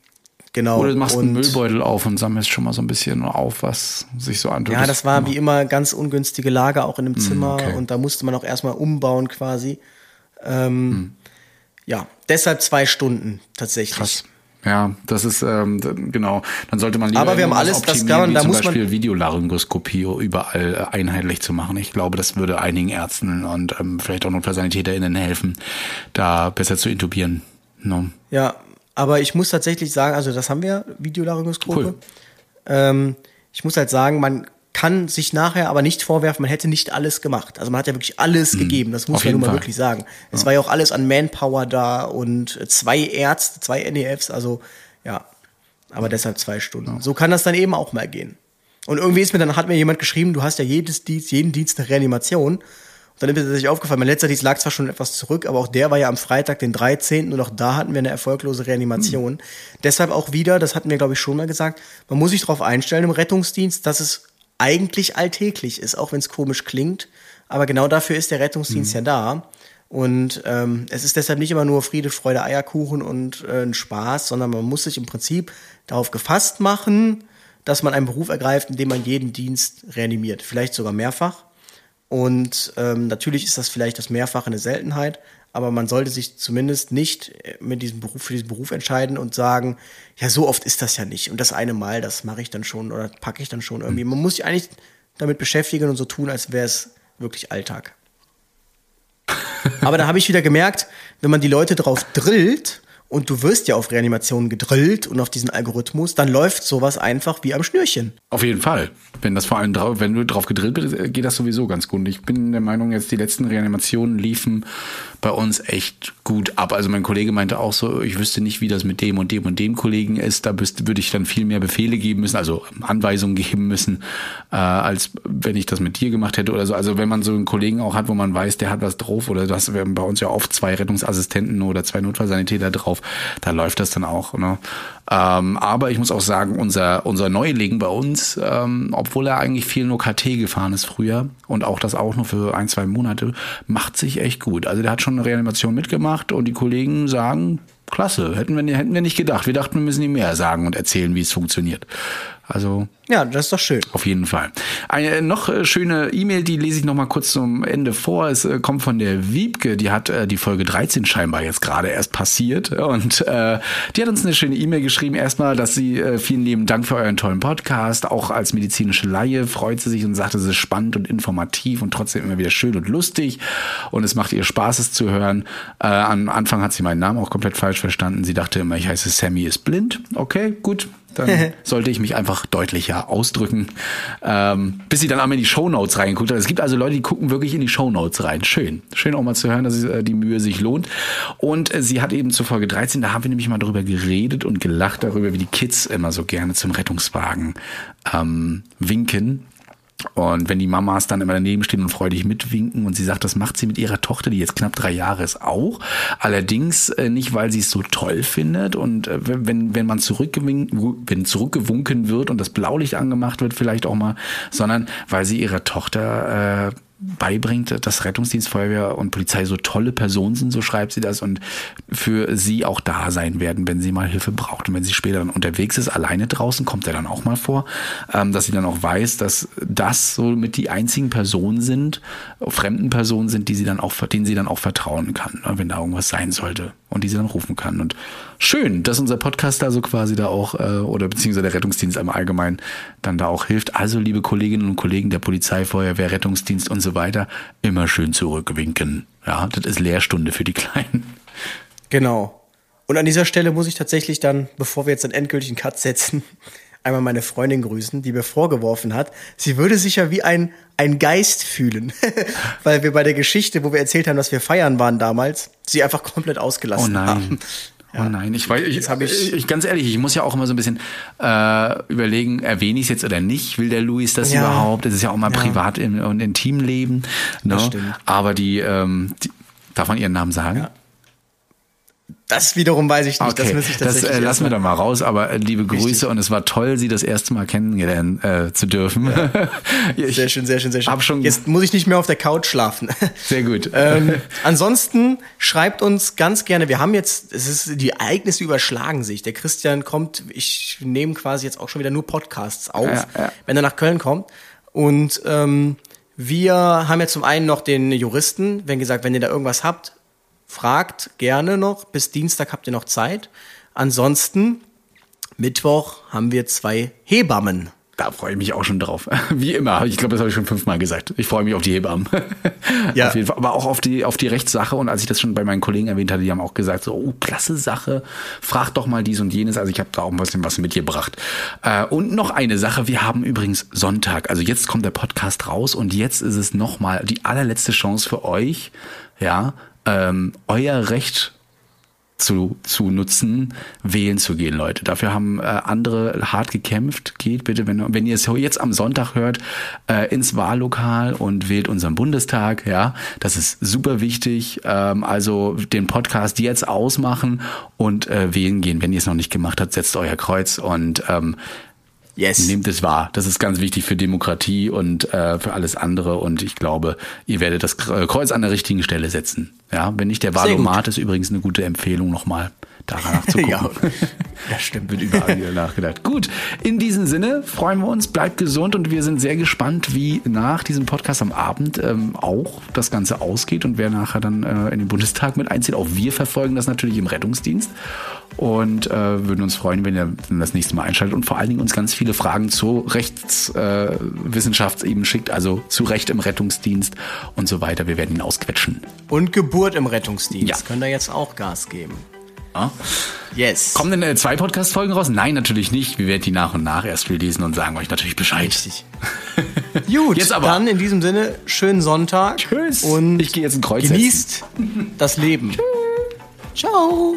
Speaker 4: Genau.
Speaker 2: Oder du machst
Speaker 4: und
Speaker 2: einen Müllbeutel auf und sammelst schon mal so ein bisschen auf, was sich so antut.
Speaker 4: Ja, das war wie immer ganz ungünstige Lage, auch in dem Zimmer.
Speaker 2: okay.
Speaker 4: Und da musste man auch erstmal umbauen quasi. Ähm, hm. Ja, deshalb zwei Stunden tatsächlich.
Speaker 2: Krass. Ja, das ist, ähm, genau. Dann sollte man lieber
Speaker 4: Aber wir haben alles, das kann man,
Speaker 2: wie
Speaker 4: da
Speaker 2: zum
Speaker 4: muss
Speaker 2: Beispiel
Speaker 4: man
Speaker 2: Videolaryngoskopie überall einheitlich zu machen. Ich glaube, das würde einigen Ärzten und ähm, vielleicht auch NotfallsanitäterInnen helfen, da besser zu intubieren. No.
Speaker 4: Ja, aber ich muss tatsächlich sagen, also das haben wir, Videolaryngoskope.
Speaker 2: Cool.
Speaker 4: Ähm, ich muss halt sagen, man kann sich nachher aber nicht vorwerfen, man hätte nicht alles gemacht. Also man hat ja wirklich alles mhm. gegeben, das muss man nun mal Fall. wirklich sagen. Es ja. war ja auch alles an Manpower da und zwei Ärzte, zwei N E Fs, also ja, aber deshalb zwei Stunden. Ja. So kann das dann eben auch mal gehen. Und irgendwie ist mir dann, hat mir jemand geschrieben, du hast ja jedes Dienst, jeden Dienst eine Reanimation. Und dann ist mir tatsächlich aufgefallen, mein letzter Dienst lag zwar schon etwas zurück, aber auch der war ja am Freitag, den dreizehnten und auch da hatten wir eine erfolglose Reanimation. Mhm. Deshalb auch wieder, das hatten wir glaube ich schon mal gesagt, man muss sich darauf einstellen im Rettungsdienst, dass es eigentlich alltäglich ist, auch wenn es komisch klingt. Aber genau dafür ist der Rettungsdienst mhm. ja da. Und ähm, es ist deshalb nicht immer nur Friede, Freude, Eierkuchen und äh, ein Spaß, sondern man muss sich im Prinzip darauf gefasst machen, dass man einen Beruf ergreift, in dem man jeden Dienst reanimiert. Vielleicht sogar mehrfach. Und ähm, natürlich ist das vielleicht das Mehrfache eine Seltenheit, aber man sollte sich zumindest nicht mit diesem Beruf für diesen Beruf entscheiden und sagen, ja, so oft ist das ja nicht. Und das eine Mal, das mache ich dann schon oder packe ich dann schon irgendwie. Man muss sich eigentlich damit beschäftigen und so tun, als wäre es wirklich Alltag. Aber da habe ich wieder gemerkt, wenn man die Leute drauf drillt, und du wirst ja auf Reanimationen gedrillt und auf diesen Algorithmus, dann läuft sowas einfach wie am Schnürchen.
Speaker 2: Auf jeden Fall. Wenn das vor allem drauf, wenn du drauf gedrillt bist, geht das sowieso ganz gut. Ich bin der Meinung, jetzt die letzten Reanimationen liefen bei uns echt gut ab. Also mein Kollege meinte auch so, ich wüsste nicht, wie das mit dem und dem und dem Kollegen ist. Da müsste, würde ich dann viel mehr Befehle geben müssen, also Anweisungen geben müssen, äh, als wenn ich das mit dir gemacht hätte oder so. Also wenn man so einen Kollegen auch hat, wo man weiß, der hat was drauf, oder das, wir haben bei uns ja oft zwei Rettungsassistenten oder zwei Notfallsanitäter drauf, da läuft das dann auch. Ne? Ähm, aber ich muss auch sagen, unser, unser Neuling bei uns, ähm, obwohl er eigentlich viel nur K T gefahren ist früher und auch das auch nur für ein, zwei Monate, macht sich echt gut. Also der hat schon eine Reanimation mitgemacht und die Kollegen sagen, klasse, hätten wir, hätten wir nicht gedacht. Wir dachten, wir müssen ihm mehr sagen und erzählen, wie es funktioniert. Also
Speaker 4: ja, das ist doch schön.
Speaker 2: Auf jeden Fall. Eine noch schöne E-Mail, die lese ich noch mal kurz zum Ende vor. Es äh, kommt von der Wiebke, die hat äh, die Folge dreizehn scheinbar jetzt gerade erst passiert. Und äh, die hat uns eine schöne E-Mail geschrieben. Erstmal, dass sie äh, vielen lieben Dank für euren tollen Podcast. Auch als medizinische Laie freut sie sich und sagt, es ist spannend und informativ und trotzdem immer wieder schön und lustig. Und es macht ihr Spaß, es zu hören. Äh, am Anfang hat sie meinen Namen auch komplett falsch verstanden. Sie dachte immer, ich heiße Sammy ist blind. Okay, gut. Dann sollte ich mich einfach deutlicher ausdrücken, ähm, bis sie dann einmal in die Shownotes reingeguckt hat. Es gibt also Leute, die gucken wirklich in die Shownotes rein. Schön. Schön auch mal zu hören, dass äh, die Mühe sich lohnt. Und äh, sie hat eben zur Folge dreizehn, da haben wir nämlich mal drüber geredet und gelacht darüber, wie die Kids immer so gerne zum Rettungswagen ähm, winken. Und wenn die Mamas dann immer daneben stehen und freudig mitwinken und sie sagt, das macht sie mit ihrer Tochter, die jetzt knapp drei Jahre ist, auch. Allerdings äh, nicht, weil sie es so toll findet und äh, wenn wenn man zurückgewinken, wenn zurückgewunken wird und das Blaulicht angemacht wird vielleicht auch mal, sondern weil sie ihrer Tochter äh, beibringt, dass Rettungsdienst, Feuerwehr und Polizei so tolle Personen sind, so schreibt sie das, und für sie auch da sein werden, wenn sie mal Hilfe braucht. Und wenn sie später dann unterwegs ist, alleine draußen, kommt er dann auch mal vor, ähm, dass sie dann auch weiß, dass das so mit die einzigen Personen sind, fremden Personen sind, die sie dann auch, denen sie dann auch vertrauen kann, wenn da irgendwas sein sollte und die sie dann rufen kann. Und schön, dass unser Podcast da so quasi da auch, äh, oder beziehungsweise der Rettungsdienst im Allgemeinen dann da auch hilft. Also liebe Kolleginnen und Kollegen der Polizei, Feuerwehr, Rettungsdienst und so weiter, immer schön zurückwinken. Ja, das ist Lehrstunde für die Kleinen.
Speaker 4: Genau. Und an dieser Stelle muss ich tatsächlich dann, bevor wir jetzt einen endgültigen Cut setzen, einmal meine Freundin grüßen, die mir vorgeworfen hat, sie würde sich ja wie ein, ein Geist fühlen. Weil wir bei der Geschichte, wo wir erzählt haben, dass wir feiern waren damals, sie einfach komplett ausgelassen
Speaker 2: oh nein.
Speaker 4: haben.
Speaker 2: Ja. Oh nein, ich weiß, ich, ich, ich ganz ehrlich, ich muss ja auch immer so ein bisschen äh, überlegen, erwähne ich es jetzt oder nicht? Will der Luis das ja. überhaupt? Das ist ja auch mal ja. privat im, und Intimleben. Ne?
Speaker 4: Das stimmt.
Speaker 2: Aber die, ähm, die, darf man ihren Namen sagen?
Speaker 4: Ja. Das wiederum weiß ich nicht.
Speaker 2: Okay,
Speaker 4: das müsste ich
Speaker 2: das äh, lassen wir doch mal raus, aber äh, liebe Grüße Richtig. Und es war toll, Sie das erste Mal kennengelernt äh, zu dürfen. Ja.
Speaker 4: Sehr schön, sehr schön, sehr schön.
Speaker 2: Hab schon
Speaker 4: Jetzt muss ich nicht mehr auf der Couch schlafen.
Speaker 2: Sehr gut.
Speaker 4: ähm, ansonsten schreibt uns ganz gerne, wir haben jetzt, es ist, die Ereignisse überschlagen sich. Der Christian kommt, ich nehme quasi jetzt auch schon wieder nur Podcasts auf, ja, ja. wenn er nach Köln kommt. Und ähm, wir haben ja zum einen noch den Juristen, wenn gesagt, wenn ihr da irgendwas habt, fragt gerne noch, bis Dienstag habt ihr noch Zeit. Ansonsten, Mittwoch haben wir zwei Hebammen.
Speaker 2: Da freue ich mich auch schon drauf. Wie immer. Ich glaube, das habe ich schon fünfmal gesagt. Ich freue mich auf die Hebammen. Ja. Auf jeden Fall. Aber auch auf die, auf die Rechtssache. Und als ich das schon bei meinen Kollegen erwähnt hatte, die haben auch gesagt, so, oh, klasse Sache. Frag doch mal dies und jenes. Also ich habe da auch ein bisschen was mitgebracht. Und noch eine Sache. Wir haben übrigens Sonntag. Also jetzt kommt der Podcast raus. Und jetzt ist es nochmal die allerletzte Chance für euch, ja, ähm, euer Recht zu, zu nutzen, wählen zu gehen, Leute. Dafür haben äh, andere hart gekämpft. Geht bitte, wenn, wenn ihr es jetzt am Sonntag hört, äh, ins Wahllokal und wählt unseren Bundestag. Ja, das ist super wichtig. Ähm, also den Podcast jetzt ausmachen und äh, wählen gehen. Wenn ihr es noch nicht gemacht habt, setzt euer Kreuz und ähm, Yes. Nehmt es wahr. Das ist ganz wichtig für Demokratie und äh, für alles andere. Und ich glaube, ihr werdet das Kreuz an der richtigen Stelle setzen. Ja, wenn nicht der Wahlomat ist übrigens eine gute Empfehlung, nochmal danach zu gucken.
Speaker 4: Ja, das stimmt.
Speaker 2: Wird überall wieder nachgedacht. Gut, in diesem Sinne freuen wir uns, bleibt gesund und wir sind sehr gespannt, wie nach diesem Podcast am Abend ähm, auch das Ganze ausgeht und wer nachher dann äh, in den Bundestag mit einzieht. Auch wir verfolgen das natürlich im Rettungsdienst und äh, würden uns freuen, wenn ihr das nächste Mal einschaltet und vor allen Dingen uns ganz viele Fragen zur Rechtswissenschaft äh, eben schickt, also zu Recht im Rettungsdienst und so weiter. Wir werden ihn ausquetschen.
Speaker 4: Und Geburt im Rettungsdienst.
Speaker 2: Ja.
Speaker 4: Könnt ihr jetzt auch Gas geben.
Speaker 2: Ja.
Speaker 4: Yes.
Speaker 2: Kommen denn äh, zwei Podcast-Folgen raus? Nein, natürlich nicht. Wir werden die nach und nach erst releasen und sagen euch natürlich Bescheid.
Speaker 4: Richtig. Gut, jetzt aber. Dann in diesem Sinne, schönen Sonntag.
Speaker 2: Tschüss.
Speaker 4: Und
Speaker 2: ich gehe jetzt ein Kreuz
Speaker 4: genießt
Speaker 2: setzen.
Speaker 4: Das Leben.
Speaker 2: Tschüss.
Speaker 4: Ciao.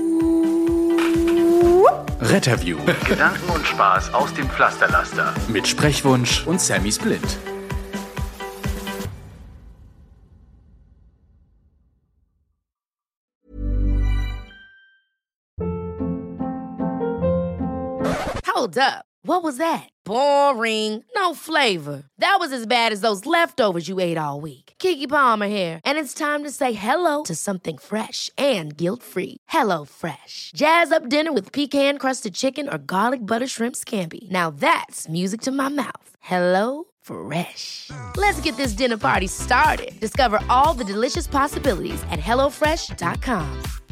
Speaker 2: Retterview.
Speaker 3: Gedanken und Spaß aus dem Pflasterlaster.
Speaker 2: Mit Sprechwunsch und Sammy Splint.
Speaker 1: Hold up. What was that? Boring. No flavor. That was as bad as those leftovers you ate all week. Keke Palmer here, and it's time to say hello to something fresh and guilt-free. Hello Fresh. Jazz up dinner with pecan-crusted chicken or garlic butter shrimp scampi. Now that's music to my mouth. Hello Fresh. Let's get this dinner party started. Discover all the delicious possibilities at hello fresh dot com.